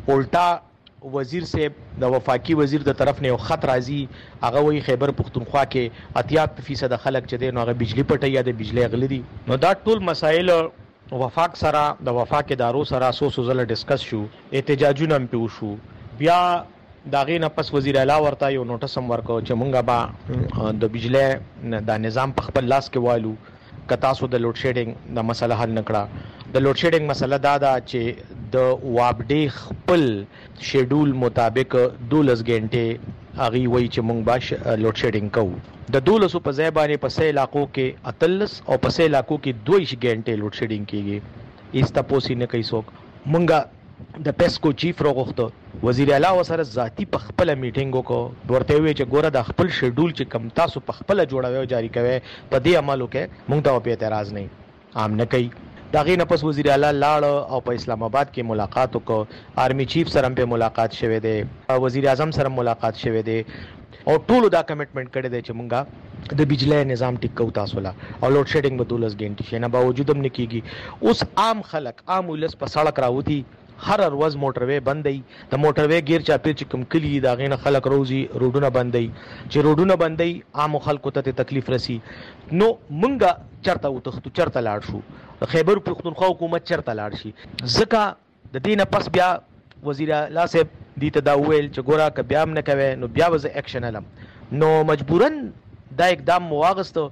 [SPEAKER 8] الټا وزیر صاحب د وفاقي وزیر د طرف نه یو خط راځي هغه وی خیبر پختونخوا کې 80% خلک چې دی نو هغه بجلی پټي یا د بجلی غلي دي. نو دا ټول مسائل وفاق سره د وفاق ادارو سره سو زله ډیسکس شو، احتجاجونه هم پیو شو. بیا دا غي نه پس وزیر اعلی ورته یو نوټس هم ورکو چې مونږه با د بجلی دا نظام په خپل لاس کې والو کتا سو د لوډ شیډینګ د مسله حل نکړه. د لوډ شیډینګ مسله دا چې د وابډي خپل شیډول مطابق 12 غنټه اغي وای چې مونږ باش لوډ شیډینګ کوو. د 12 په ځای باندې په 6 علاقو کې 38 او په 6 علاقو کې 2 غنټه لوډ شیډینګ کیږي. ایست پوسی نه کوي څوک. مونږه د پیسکو چیف روغخته وزیر اعلی وسره ذاتی په خپل میټینګ وکړو ورته وی چې ګوره د خپل شیډول چې کم تاسو په خپل جوړاوي جاری کوي په دې عملو کې مونږ ته په اعتراض نه عام نه کوي. دا غي نه پس وزیر اعلی لاړ او په اسلام آباد کې ملاقات وکړو. آرمی چیف سره په ملاقات شوه دی، وزیر اعظم سره ملاقات شوه دی او ټول دا کمټمنټ کړی دی چې مونږه د بجلی نظام ټیک کو تاسو لا او لوډ شیډینګ به 12 غنټې شي نه باوجود هم نکېږي. اوس عام خلک عام ولس په سړک راوتی هر ورځ موټروي بندي د موټروي غیر چاپیر چې کوم کلی دا غینه خلک روزي روډونه بندي چې روډونه بندي عام خلکو ته تکلیف رسی. نو مونږه چرته وتختو چرته لاړ شو خیبر پختونخوا حکومت چرته لاړ شي ځکه د دینه پس بیا وزیر اعلی صاحب دې ته دا ویل چې ګوره ک بیا هم نه کوي نو بیا وز اکشن علم. نو مجبورن دا اقدام مواغستو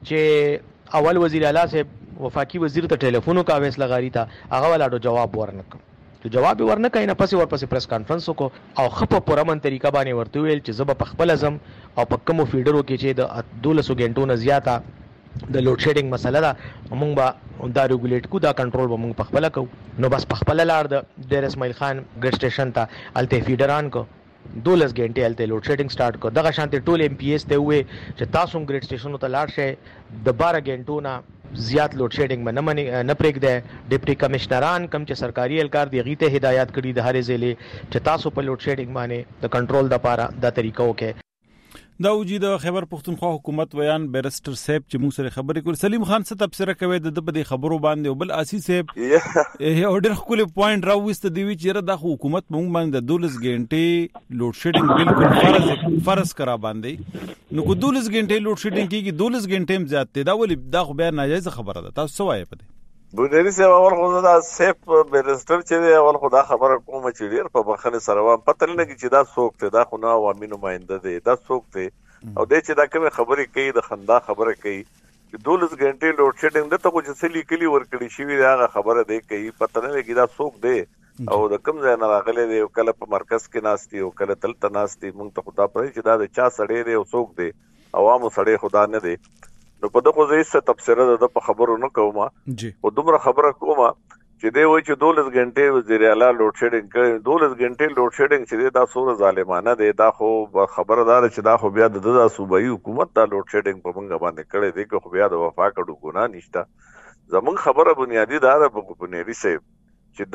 [SPEAKER 8] چې اول وزیر اعلی صاحب وفاقي وزیر ته ټلیفون کا ویس لغاری تا هغه ولاړو جواب ورنک ته جواب ورنکای نه پسې ورپسې پریس کانفرنس وکړو او خپه پرمن طریقه باندې ورته ویل چې زب په خپل ازم او په کوم فیډرو کې چې د 1200 غنټو نه زیاته د لوډ شیډینګ مسله ده مونږ به دا ریګولیټ کو دا کنټرول به مونږ په خپل کو. نو بس په خپل لاړ د ډیر اسماعیل خان ګډ سټیشن ته الته فیډران کو 12 غنټه الته لوډ شیډینګ سٹارټ کو. دغه شانته ټول ایم پی ایس ته وې چې تاسو ګریډ سټیشن ته لاړ شئ د 12 غنټو نه زیات لوډ شیډینګ باندې نه پرېږدي. ډیپټي کمشنران کم چې سرکاري اهلکار دی غیته هدایت کړي د هرې ضلع چې تاسو په لوډ شیډینګ باندې د کنټرول لپاره دا طریقه وکړي.
[SPEAKER 2] دا وجي د خیبر پختونخوا حکومت ویان بیرسټر صاحب چې موږ سره خبرې کول. سلیم خان څه تبصره کوي د دې خبرو باندې او بل اسی صاحب یو ډېر خپل پوینټ راوست دی چې د حکومت موږ باندې 12 غنټې لوډ شیډینګ بالکل فرض کرا باندې نو کو 12 غنټې لوډ شیډینګ کیږي 12 غنټې هم زیات دی. دا ولې دا خو بیا ناجایز خبره ده. تاسو څه وایي په دې؟
[SPEAKER 3] بونری صاحب اول خو دا سیف بیرسټر چې دی اول خو دا خبره کوم چې ډیر په بخنه سره وام پته لګی چې دا څوک ته دا خو نه عوامي نماینده دی دا څوک ته او د چې دا کوم خبرې کوي د خندا خبره کوي چې 12 غنټې لوډ شیډینګ د ته خو چې سلی کلی ورکړي شي دا خبره دی کوي پته نه لګی دا څوک دی او د کوم ځای نه راغلی دی کله په مرکز کې ناشتي او کله تلته ناشتي مونږ ته خدا پرې چې دا د چا سړی دی او څوک دی عوامو سړی خدا نه دی. نو په دغه ځای څه تفسیر ده په خبرو نه کوم او دومره خبره کوم چې دی وایي چې 12 غنټې وزیر اعلی لوډ شیډینګ کوي. 12 غنټې لوډ شیډینګ چې دا څوره ظالمانه دی دا خو خبردار چې دا خو بیا د صوبایي حکومت دا لوډ شیډینګ په موږ باندې کړی دی خو بیا د وفا کړو ګناه نشته. زمونږ خبره بنیادی دا ده په بنیادی صاحب چې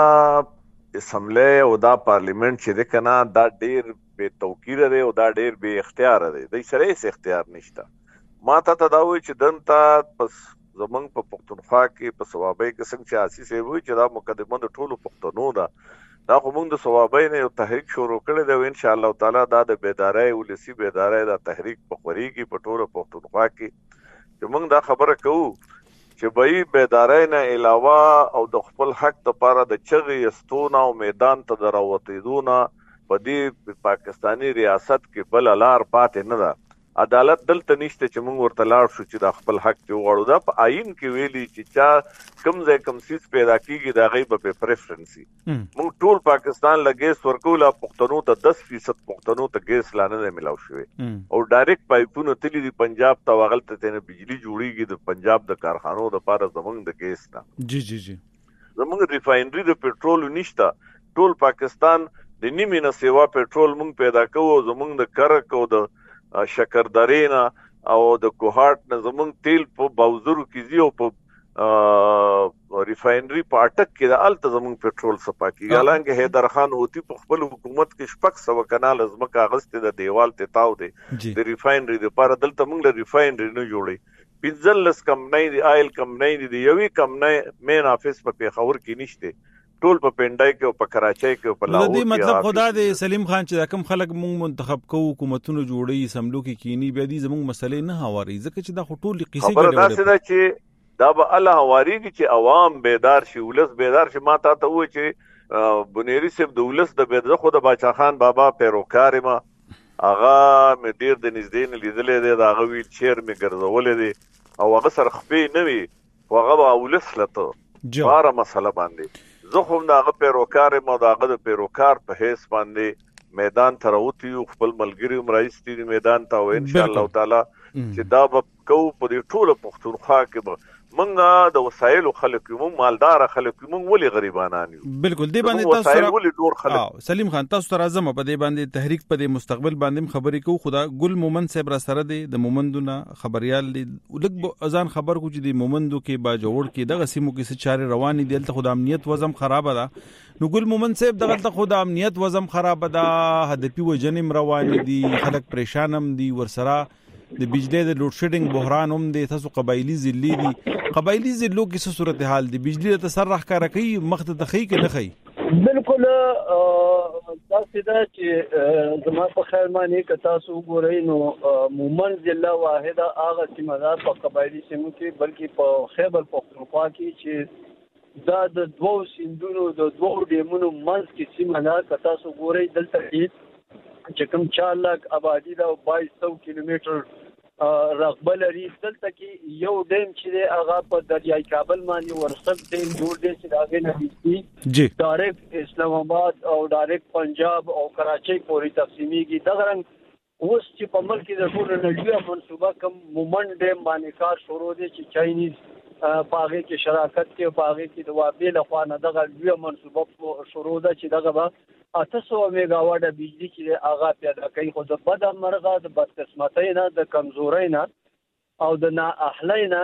[SPEAKER 3] دا اسمبلی او دا پارلیمنت چې دی کنه دا ډیر بے توقیر دی او دا ډیر بے اختیار دی. د سره هیڅ اختیار نشته. ما ته دا وایي چې دنتا پس زمونږ په پښتونخوا کې په ثوابۍ کې څنګه چې آسی صاحب وایي چې دا مقدمه د ټولو پښتنو ده دا خو موږ د ثوابۍ نه یو تحریک شروع کړی دی او ان شاء الله تعالی دا د بیدارۍ ولسی بیدارۍ دا تحریک په خوريږي په ټولو پښتونخوا کې چې موږ دا خبره کوو چې به بیدارۍ نه علاوه او د خپل حق لپاره د چغې استونه او میدان ته دراوتیدونه په دې پاکستانی ریاست کې بل لار پاتې نه ده. عدالت دلته نشته چې موږ ورته لاړ شو چې د خپل حق ته وغواړو. دا په آئین کې ویلي چې چا کم ځای کم سیس پیدا کیږي دا غي په پریفرنسي موږ ټول پاکستان لګیس ورکول پښتنو ته 10% پښتنو ته ګیس لانه ملاو شوی او ډایرکټ پایپونو تللی دی پنجاب ته وغلته ته بجلی جوړیږي د پنجاب د کارخانو د پاره زمونږ د ګیس نه جی زمونږ ریفاینری د پېټرول نشته. ټول پاکستان د نیمه نه سیوا پېټرول موږ پیدا کوو زمونږ د کرک او د شکردرینا او د کوهات نه زمونږ تیل په باوزرو کې زیو په ریفاینری په اٹک کې د الته زمونږ پېټرول سپا کیږي. حالانکه حیدر خان هوتی په خپل حکومت کې 600 کنال ازمکه اغسته د دیوال ته تاو دی د ریفاینری د لپاره دلته موږ له ریفاینری نه جوړي 15 کمپنۍ دی آیل کمپنۍ دی یوې کمپنۍ مین افیس په پیښور کې نشته ټول په پندای کې او په کراچۍ کې او په لاهور کې.
[SPEAKER 2] مطلب خدا دې سلیم خان چې کوم خلک مونږ منتخب کوو حکومتونو جوړي سملو کې کینی بیا دې زموږ مسلې نه هواري ځکه چې دا ټول قصې
[SPEAKER 3] خبره دا څه چې دا به الله هواري چې عوام بیدار شي ولس بیدار شي. ما ته وایي چې بنيري صاحب د ولس د بیدار خو د باچا خان بابا پیروکار ما هغه مې ډیر د نږدې لیدلې دی دا هغه ویل چیر مې ګرځولې دی او هغه سره خپې نه وي هغه ولس لته بار مسله باندې زه خو دا هغه پیروکار ما دا هغه د پیروکار په هیڅ باندې میدان ته راوتی خپل ملګری هم راځي میدان ته او ان شاء الله تعالی چې دا به کو په دې ټول پښتونخوا کې منګه د وسایل خلک یو مالدار خلک یو ولې غریبانان یو
[SPEAKER 2] بالکل دی باندې تاسو سره ولې ډور خلک سلیم خان تاسو تر اعظم په دې باندې تحریک په دې مستقبل باندې خبرې کو خدا ګل مومن صاحب را سره دی د مومندونه خبريال دی لګ اذان خبر کو چې د مومندو کې با جوړ کې دغه سیمو کې څه چارې روان دي دلته خدای امنیت وزم خراب ده نو ګل مومن صاحب دغه خدای امنیت وزم خراب ده هدفي وجنم روان دي خلک پریشانم دي ورسره د بجلی د لوډ شیډینګ بحران هم د تاسو قبایلی ضلع دي قبایلی ضلعو کې څه صورتحال دي بجلی ته سر راخاره کوي مخ ته خې کې نه خې
[SPEAKER 7] بالکل تاسو دا چې زما په خیر معنی ک تاسو وګورئ نو مومن ضلع واحده هغه سیمه ده په قبایلی سیمو کې بلکې په خیبر پختونخوا کې چې دا د دوو سیندونو د دوو ډیمونو منځ کې سیمه ده ک تاسو وګورئ دلته چې کوم 4 لک آبادی دا 2200 کیلومتر رقبه لري دلته کې یو ډیم چې هغه په دریای کابل باندې ورسک ډیم جوړ دی چې هغه نه دي ډایرکټ اسلام آباد او ډایرکټ پنجاب او کراچۍ پورې تقسیمیږي دا څنګه اوس چې په ملک د ټول نړۍ منصوبه کوم مومن ډیم باندې کار شروع دي چې چاینیز پاغه کې شراکت کې پاغه کې د وابه لخوا نه دغه لوی منصوبه شروع ده چې دغه 800 میگاواټ بجلی چې هغه پیدا کوي خو د بد مرغه د بدقسمتۍ نه د کمزورۍ نه او د نا اهلۍ نه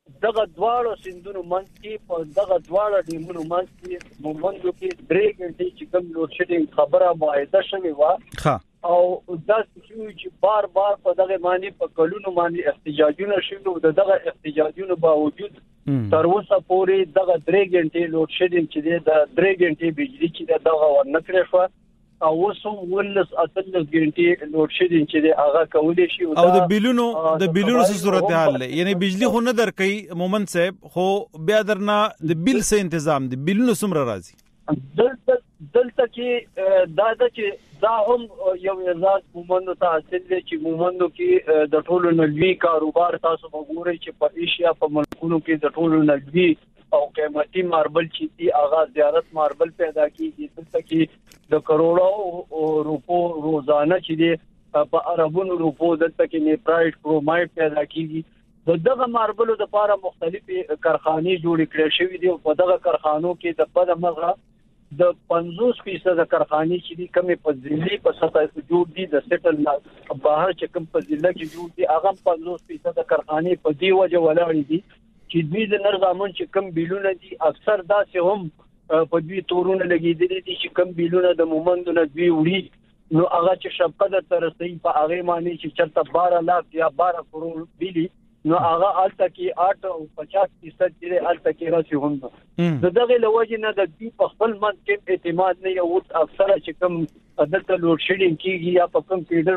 [SPEAKER 7] دغه دواړو سندونو منځ کې په دغه دواړو ډیمونو منځ کې مومندو کې 3 غنټې چې کوم لوډ شیډینګ خبره معاهده شوې و او دا چې بار په دغه معنی په کلونو باندې احتجاجونه شوه او دغه احتجاجونو باوجود تر اوسه پورې دغه 3 غنټې لوډ شیډینګ چې د 3 غنټې بجلی چې دغه ورنکړې شو او وسو ولس اصل غنټې لوډ شیډینګ چې هغه کولې شي
[SPEAKER 2] او د بیلونو صورتحال یعنی بجلی خو نه درکې مومن صاحب خو بیا درنه د بیل سه تنظیم د بیلونو سمره راځي
[SPEAKER 7] دلته کې دا هم یو اعزاز مومندو ته حاصل دی چې مومندو کې د ټولو نلوي کاروبار تاسو وګورئ چې په ایشیا په ملکونو کې د ټولو نلوي او قیمتي ماربل چې دی هغه زیارت ماربل پیدا کیږي دلته کې د کروڑو روپو روزانه چې دی په اربونو روپو دلته کې نیپرایټ کرومایټ پیدا کیږي دغه ماربلو د لپاره مختلفې کارخانې جوړې کړې شوې دي او په دغه کارخانو کې د بد مغه د 50% کارخانې چې دي کومه په ضلع په سطح جوړ دي د سټل بهر چې کوم په ضلع کې جوړ دي هغه 50% کارخانې په دی وجه ولاړې دي چې دوی د نظامون چې کوم بیلونه دي اکثر دا چې هم په دوی تورونه لګیدلي دي چې کوم بیلونه د مومندو نه دوی وړي نو هغه چې شپه د ترسي په هغه معنی چې چرته 12 لک یا 12 کروڑ بیلی نو هغه الته کې 8 او 50% چې الته کې راځي هم دغه لوجه نه د دې په خپل منځ کې اعتماد نه یو اکثر چې کوم عدالت لوډ شیډینګ کیږي یا په کوم فیډر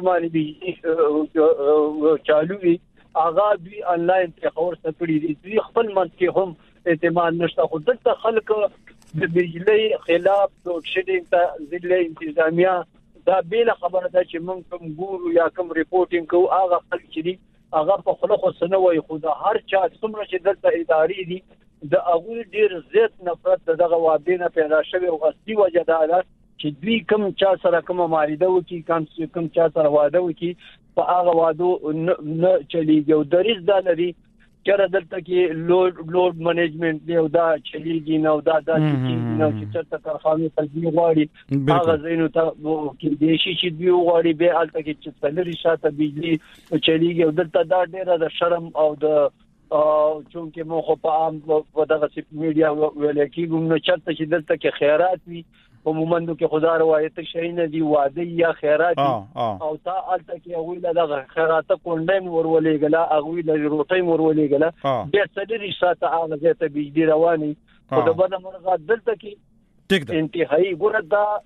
[SPEAKER 7] باندې چالو وي هغه دوی انلاین تخور سکړي دي خپل منځ کې هم اعتماد نشته خو دلته خلک د بجلی خلاف لوډ شیډینګ ته ضلع انتظامیه دا بیل خبره ده چې موږ کوم ګورو یا کوم ریپورټینګ کوو هغه خلک چې هغه په خلکو خصنوي خو دا هر چا څومره چې دلته اداري دي د هغه ډیر زیات نفرت دغه وابینه پیدا شوی او اصلي وجه دا ده چې دوی کوم چا سره کوم ماریده وکي کوم چا سره واده وکي په هغه وادو نه چلیږي او دریز دا لري چې دلته کې لوډ منیجمنت دی او دا چلیږي نو دا چې نو چې څه کارخانه تجزیه غواړي هغه زینو ته کې دیشي چې دی غواړي به الته کې چې څلوري شاته بجلی چلیږي او دلته دا ډیره د شرم او د چونکه مو خو په عام په دغه میډیا ویل کېږي نو چرته چې دلته کې خیرات وي په مومندو کې خدا روایت شي نه دی واده یا خیرات او تا الته کې اوله د خیرات کونډم ورولېګلا اغوی د روټي ورولېګلا به څلوري شاته هغه ته بجلی رواني او د بده مرغه دلته کې انتهایی ګره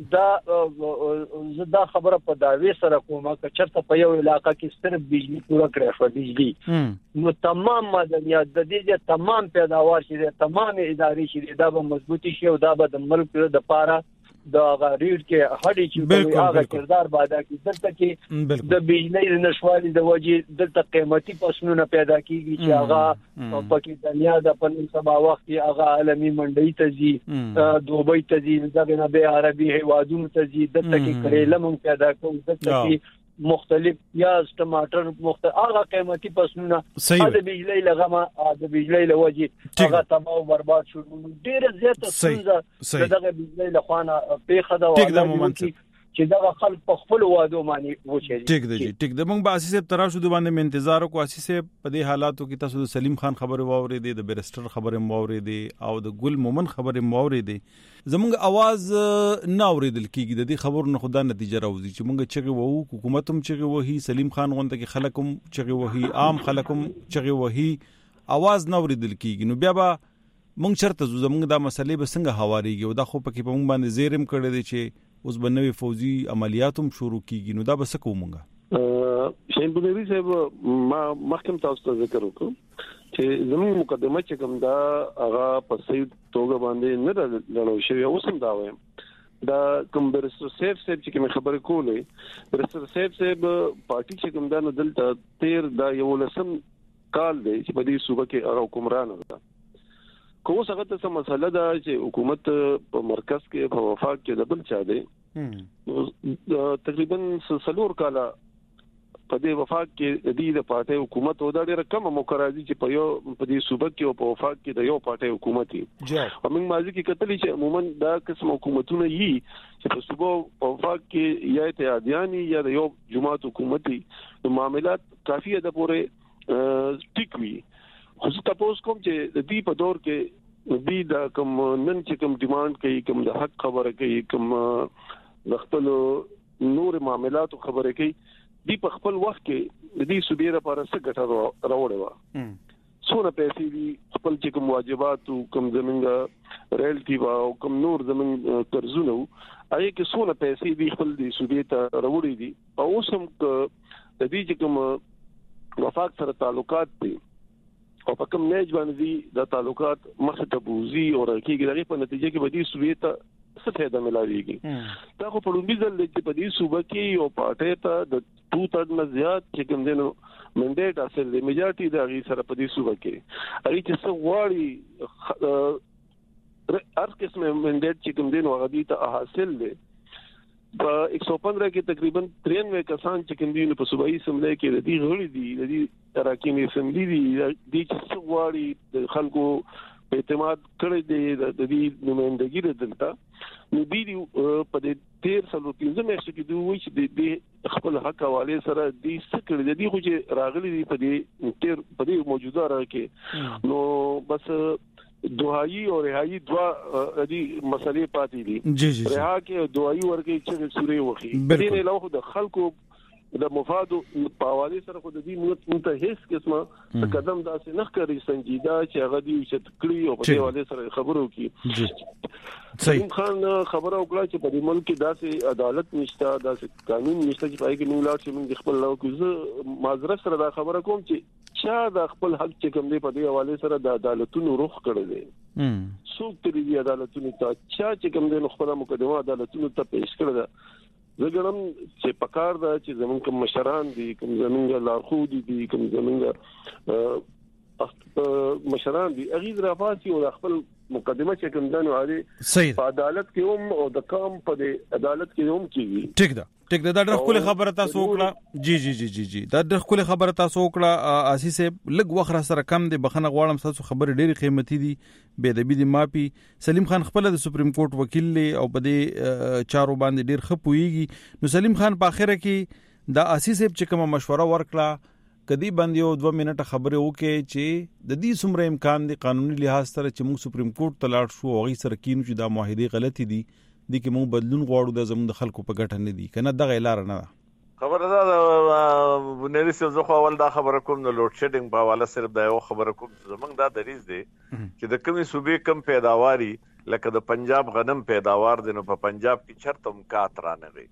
[SPEAKER 7] دا خبره په داوی سره کومه چې چرته په یو علاقې کې صرف بجلی پورا کړی شو بجلی نو تمام مدنیات د دې تمام پیداوار شي تمام اداري شي دا به مضبوطی شي او دا به د ملک د پاره د غریډ کې هډي چې هغه کردار بادا کی دلته کې د بجلی نشوالي د وجې دلته قیمتي پسونه پیدا کیږي چې هغه پکې دنیا د پنځه سبا وخت هغه عالمي منډي ته زی دوبۍ ته زی دغه نه به عربي هوادونو ته زی دلته کې کریلم پیدا کوي دلته کې مختلف پیاز ټماټر مختلف هغه قیمتي پسونه د بجلی لغمه د بجلی لوجې هغه تباہ برباد شو ډیر زیاته څنګه دغه بجلی لخوانه پیخه دا وایي چې دا خلک په خپل وادو باندې وچي
[SPEAKER 2] ټیک د موږ باسي سره ترا شو د باندې انتظار کو اساس په دې حالاتو کې تاسو د سلیم خان خبره واورې دي د بیرستر خبره واورې دي او د ګل مومن خبره واورې دي زموږ आवाज نه اوریدل کیږي د دې خبرو نه خدا نتیجه راوځي چې موږ چغه وو حکومت هم چغه وهي سلیم خان غونډه کې خلک هم چغه وهي عام خلک هم چغه وهي आवाज نه اوریدل کیږي نو بیا به موږ چرته زموږ دا مسلې به څنګه هواريږي او دا خو پکې په موږ باندې زیرم کړی دی چې اوس بنوي فوجي عملیاتم شروع کیږي نو دا به څه کومګه
[SPEAKER 4] شین بنوري صاحب ما محکم تاسو ته ذکر وکړ چې زموږ مقدمه چې کوم دا هغه په صحیح توګه باندې نه لړو شوی اوس هم دا وایم دا کوم برسر سیف چې کوم خبرې کولې برسر سیف پارټي چې کوم دا نه دلته 13 دا یو لسم کال دی چې په دې صوبه کې حکمران ده کوم څنګه ته مسله ده چې حکومت په مرکز کې په وفاق کې د بل چا دی تقریبا 3 کاله په دې وفاق کې د دې پارټي حکومت او د ډېر کم مقرراتي چې په دې صوبه کې او په وفاق کې د یو پارټي حکومت دی موږ ماضي کې کتلی چې عموما دا قسم حکومتونه یي چې په صوبه او وفاق کې یا اتحادیانی یا د یو جماعت حکومتي معاملات کافي د پوره ټیک وي خو تاسو کوم چې د دې په دور کې دې دا کوم نن چې کوم ډیماند کوي کوم د حق خبره کوي کوم د خپل نور معاملاتو خبره کوي دې په خپل وخت کې د دې صوبې لپاره څه ګټه راوړې و څونه پیسې دي خپل چې کوم واجبات او کوم زمونږ ریلټي او کوم نور زمونږ قرضونه هغه کې څونه پیسې دي خپل دې صوبې ته راوړې دي او اوس هم د دې چې کوم وفاق سره تعلقات دي او په کوم نیج باندې د تعلقات مخ ته بوزي او راکېږي دغه په نتیجه کې به دې صوبې ته څه فائدہ ملاويږي دا خو په لومړي ځل چې په دې صوبه کې یو پارټي ته د 2/3 نه زیات چې کوم دینو منډیټ اصل دی میجارټي د هغه سره په دې صوبه کې هغه چې څو واړي هر قسم منډیټ چې کوم دینو هغه دې ته حاصل دی په 115 کې تقریبا 93 کسان چې کوم دینو په صوبایي اسمبلی کې د دې غړي دي د دې تراکمي اسمبلی دي د چې څو واړي د خلکو اعتماد کړی دی د دې نمائندګي دلته نو دې په دې 13 میاشتو کې دوی چې د خپل حق حواله سره دې سکړي د دې خو چې راغلي دي په دې موجوده راکې نو بس دوهایی او رهایی دوا دې مسلې پاتې دي
[SPEAKER 2] جی
[SPEAKER 4] رها کې دوهایی ورکې چې سوري وخی دې نه لوخ د خلکو د مفاد په حواله سره خو د دې مونته هیڅ قسمه قدم داسې نه کوي سنجیده چې هغه دې چې کړی او په دې حواله سره خبرو کی صحیح خان خبرو وکړه چې په دې ملک کې داسې عدالت نشته داسې قانون نشته چې پای کې موږ لاړ شو موږ خپل لاو کې معذرت سره دا خبره کوم چې چا د خپل حق چې کوم دی په دې حواله سره د عدالتونو رخ کړی دی څوک ترې دی عدالتونو ته چا چې کوم دی خپل مقدمه عدالتونو ته پیښ کړی دی زګرم چې پکار دا چې زمونږ کوم مشران دي کوم زمونږ لارښود دي کوم زمونږ مشران دي اغیز رافاسي او خپل مقدمه چې کوم دنو علي په عدالت کې هم او د کام په عدالت کې هم کیږي
[SPEAKER 2] ټیک ده دا ډېر خپل خبره تاسو وکړه جی دا ډېر خپل خبره تاسو وکړه اساس لګ وخره سره کم دي بخنه غواړم تاسو خبره ډېری قیمتي دي به د بي دي ماپي سلیم خان خپل د سپریم کورټ وکیل لی او په دې چارو باندې ډېر خپويږي نو سلیم خان په اخره کې دا اساس چې کوم مشوره ورکړه کدی باندې یو 2 منټه خبره وکړي چې د دې څومره امکان دي قانوني لحاظ سره چې موږ سپریم کورټ ته لاړ شو او غي سره کینو چې دا معاهده غلطي دي د کې موږ بدلون غواړو د زموږ د خلکو په ګټه نه دي کنه دغه لار نه
[SPEAKER 3] خبره ده بنيري سره خو اول دا خبره کوم نو لوډ شیډینګ په حواله صرف دا یو خبره کوم زمونږ دا دریز دی چې د کمی صوبې کم پیداواري لکه د پنجاب غنم پیداوار دی نو په پنجاب کې چرته مکات را نه وي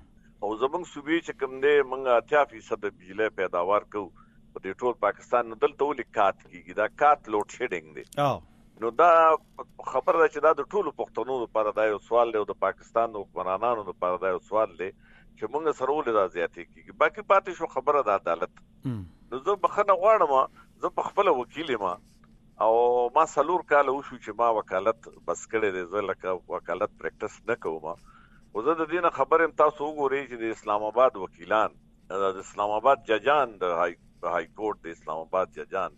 [SPEAKER 3] او زمونږ صوبې چې کوم دی موږ 80% بجلی پیداوار کوو په دې ټول پاکستان نو دلته ولې کات کیږي دا کات لوډ شیډینګ دی نو دا خبره ده چې دا د ټولو پښتنو لپاره دا یو سوال دی او د پاکستان د حکمرانانو لپاره دا یو سوال دی چې موږ سره ولې دا زیاتې کیږي باقي پاتې شو خبره د عدالت نو زه بخنه غواړم زه په خپل وکیل ما او ما سلور کال وشو چې ما وکالت بس کړی دی زه لکه وکالت پریکټس نه کوم او زه د دې خبرم تاسو وګورئ چې د اسلام آباد وکیلان د اسلام آباد ججان د های کورټ د اسلام آباد ججان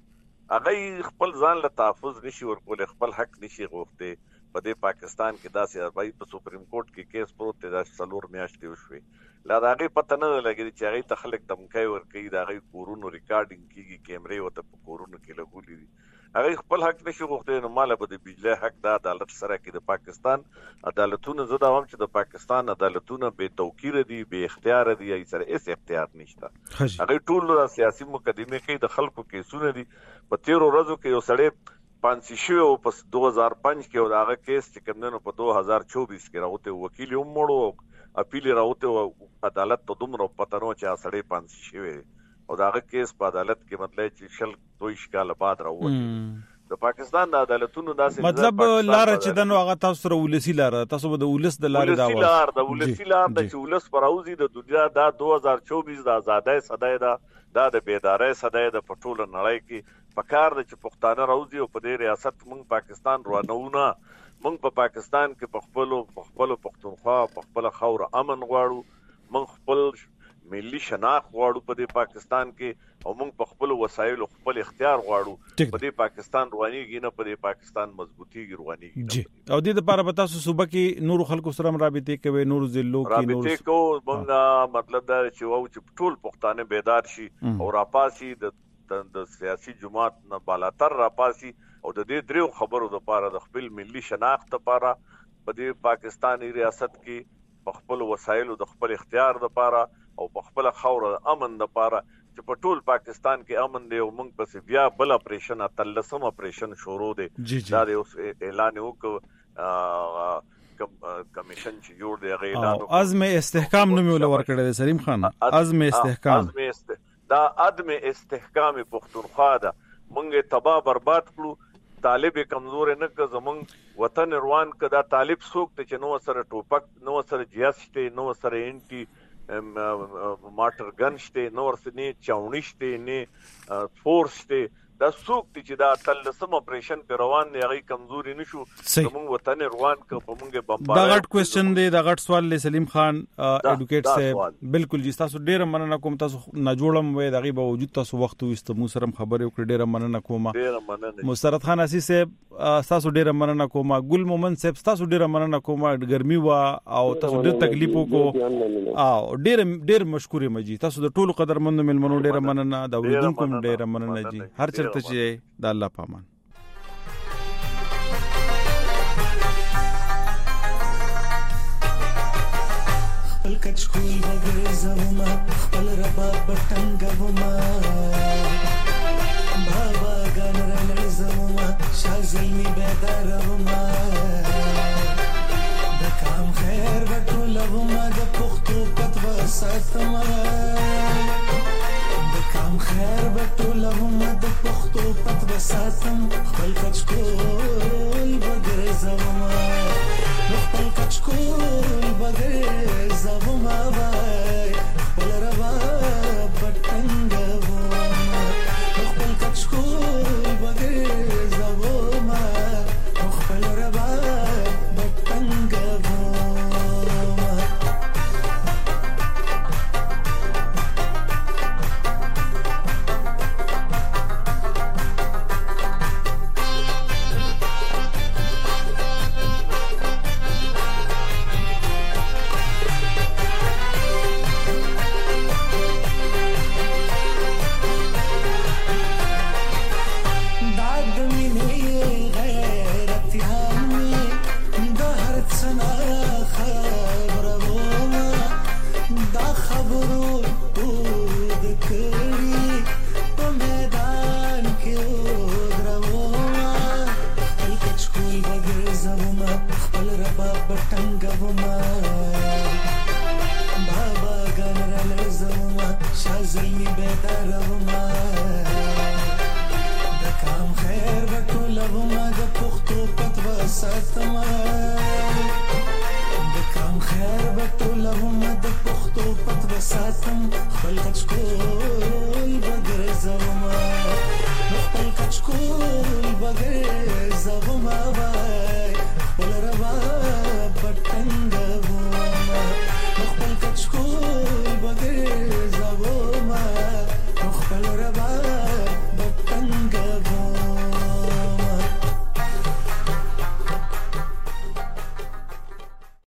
[SPEAKER 3] هغه خپل ځان له تحفظ نشي ورکول خپل حق نشي غوښته په دې پاکستان کې داسې اربای په سپریم کورټ کې کیس پروت دی د سلور میاشتې وشوي لا دا هغه پته نه لګی چې هغه تخلق دمکای ورکي دا هغه کورونو ریکارډینګ کیږي کیمرې وته په کورونو کې لګولې دي هغه خپل حق نشي غوښته نو مال به د بجلی حق د عدالت سره کې د پاکستان عدالتونو زه دا وایم چې د پاکستان عدالتونو به توقیر دي به اختیار دي ای سره هیڅ اختیار نشته هغه ټول سیاسي مقدمه کې د خلکو کیسونه دي په 13 ورځو کې یو سړی پانسی شو په 2005 کې او هغه کیس چې کومنه په 2024 کې راوته وکیل هم مړو اپیل راوته عدالت ته دومره پتنو چې سړی پانسی شوی او داغه کیس په عدالت کې مطلب چې شل 2 کال بعد راوته د پاکستان د عدالتونو داسې
[SPEAKER 2] مطلب لار چې دنو هغه تاسو سره ولسی لار تاسو به د ولس د لارې دا
[SPEAKER 3] و د ولسی لار د چې ولس پراوزي د دنیا دا 2024 د آزادۍ صدای دا د بیدارۍ صدای د پټول نړۍ کې پکار د چې پښتانه راوځي او په دې ریاست موږ پاکستان روانونه موږ په پاکستان کې په خپل پښتونخوا په خپل خاور امن غواړو موږ خپل ملي شناخت غواړو په دې پاکستان کې او موږ په خپل وسایل خپل اختیار غواړو په دې پاکستان روانيږي نه په دې پاکستان مضبوطيږي روانيږي
[SPEAKER 2] جی او دې لپاره به تاسو صوبه کې نور خلکو سره رابطه کوي نور ضلعو کې نور
[SPEAKER 3] رابطه کو موږ مطلب دا چې ټول پښتانه بیدار شي او راپاسي د د سیاسي جماعت نه بالاتر راپاسي او د دې دریو خبرو لپاره د خپل ملي شناخت لپاره په دې پاکستاني ریاست کې په خپل وسایلو د خپل اختیار لپاره او په خپل خاور امن لپاره چې په ټول پاکستان کې امن دی او موږ په بیا بل اپریشن اتلسم اپریشن شروع دی دا اوس اعلان وکړ کمیشن چې جوړ دی غي اعلان
[SPEAKER 2] عزم استحکام نوم ولور کړی دی سلیم خان عزم استحکام
[SPEAKER 3] دا عدم استحکام پښتونخوا ده مونږه تباہ برباد کړو طالب کمزور نه ک زمونږ وطن روان ک دا طالب څوک ته چې نو سره ټوپک نو سره جیاسته نو سره انټي ماټر گن شته نو سره نه چاونشته نه فورس شته دا څوک چې دا تلسم اپریشن په روان دی هغه کمزوري نشو زموږ وطن روان ک په مونږه بمبار
[SPEAKER 2] دا غټ کوېسچن دی دا غټ سوال له سلیم خان اډوکیټ صاحب بالکل جی تاسو ډیر مننه کوم تاسو نه جوړم وې دغه به وجود تاسو وخت وست مو سره خبرې وکړې ډیر مننه کوم مسرت خان اسی صاحب تاسو ډیر مننه کوم ګل مومن صاحب تاسو ډیر مننه کوم ګرمي وا او تاسو ډیر تکلیف وکړو او ډیر مشکور یم جی تاسو د ټولو قدرمنو ملمنو ډیر مننه دا وروډونکو ډیر مننه جی هر چرته چې د الله پامان
[SPEAKER 6] خپل کچکول بغیر زما خپل رباب بټنګوما بابا ګان رل زما شازلمی بیداروما د کام خیر بټولوما د پختو پتو ساتما د کام خیر بټولوما د پختو پتو ساتم خپل کچکول بغیر زما خپل کچکول بغیر زما وای خپل ربا پټنګوما خپل کچکول بغیر زما خپل ربا پټنګوما ساتم خپل کچکول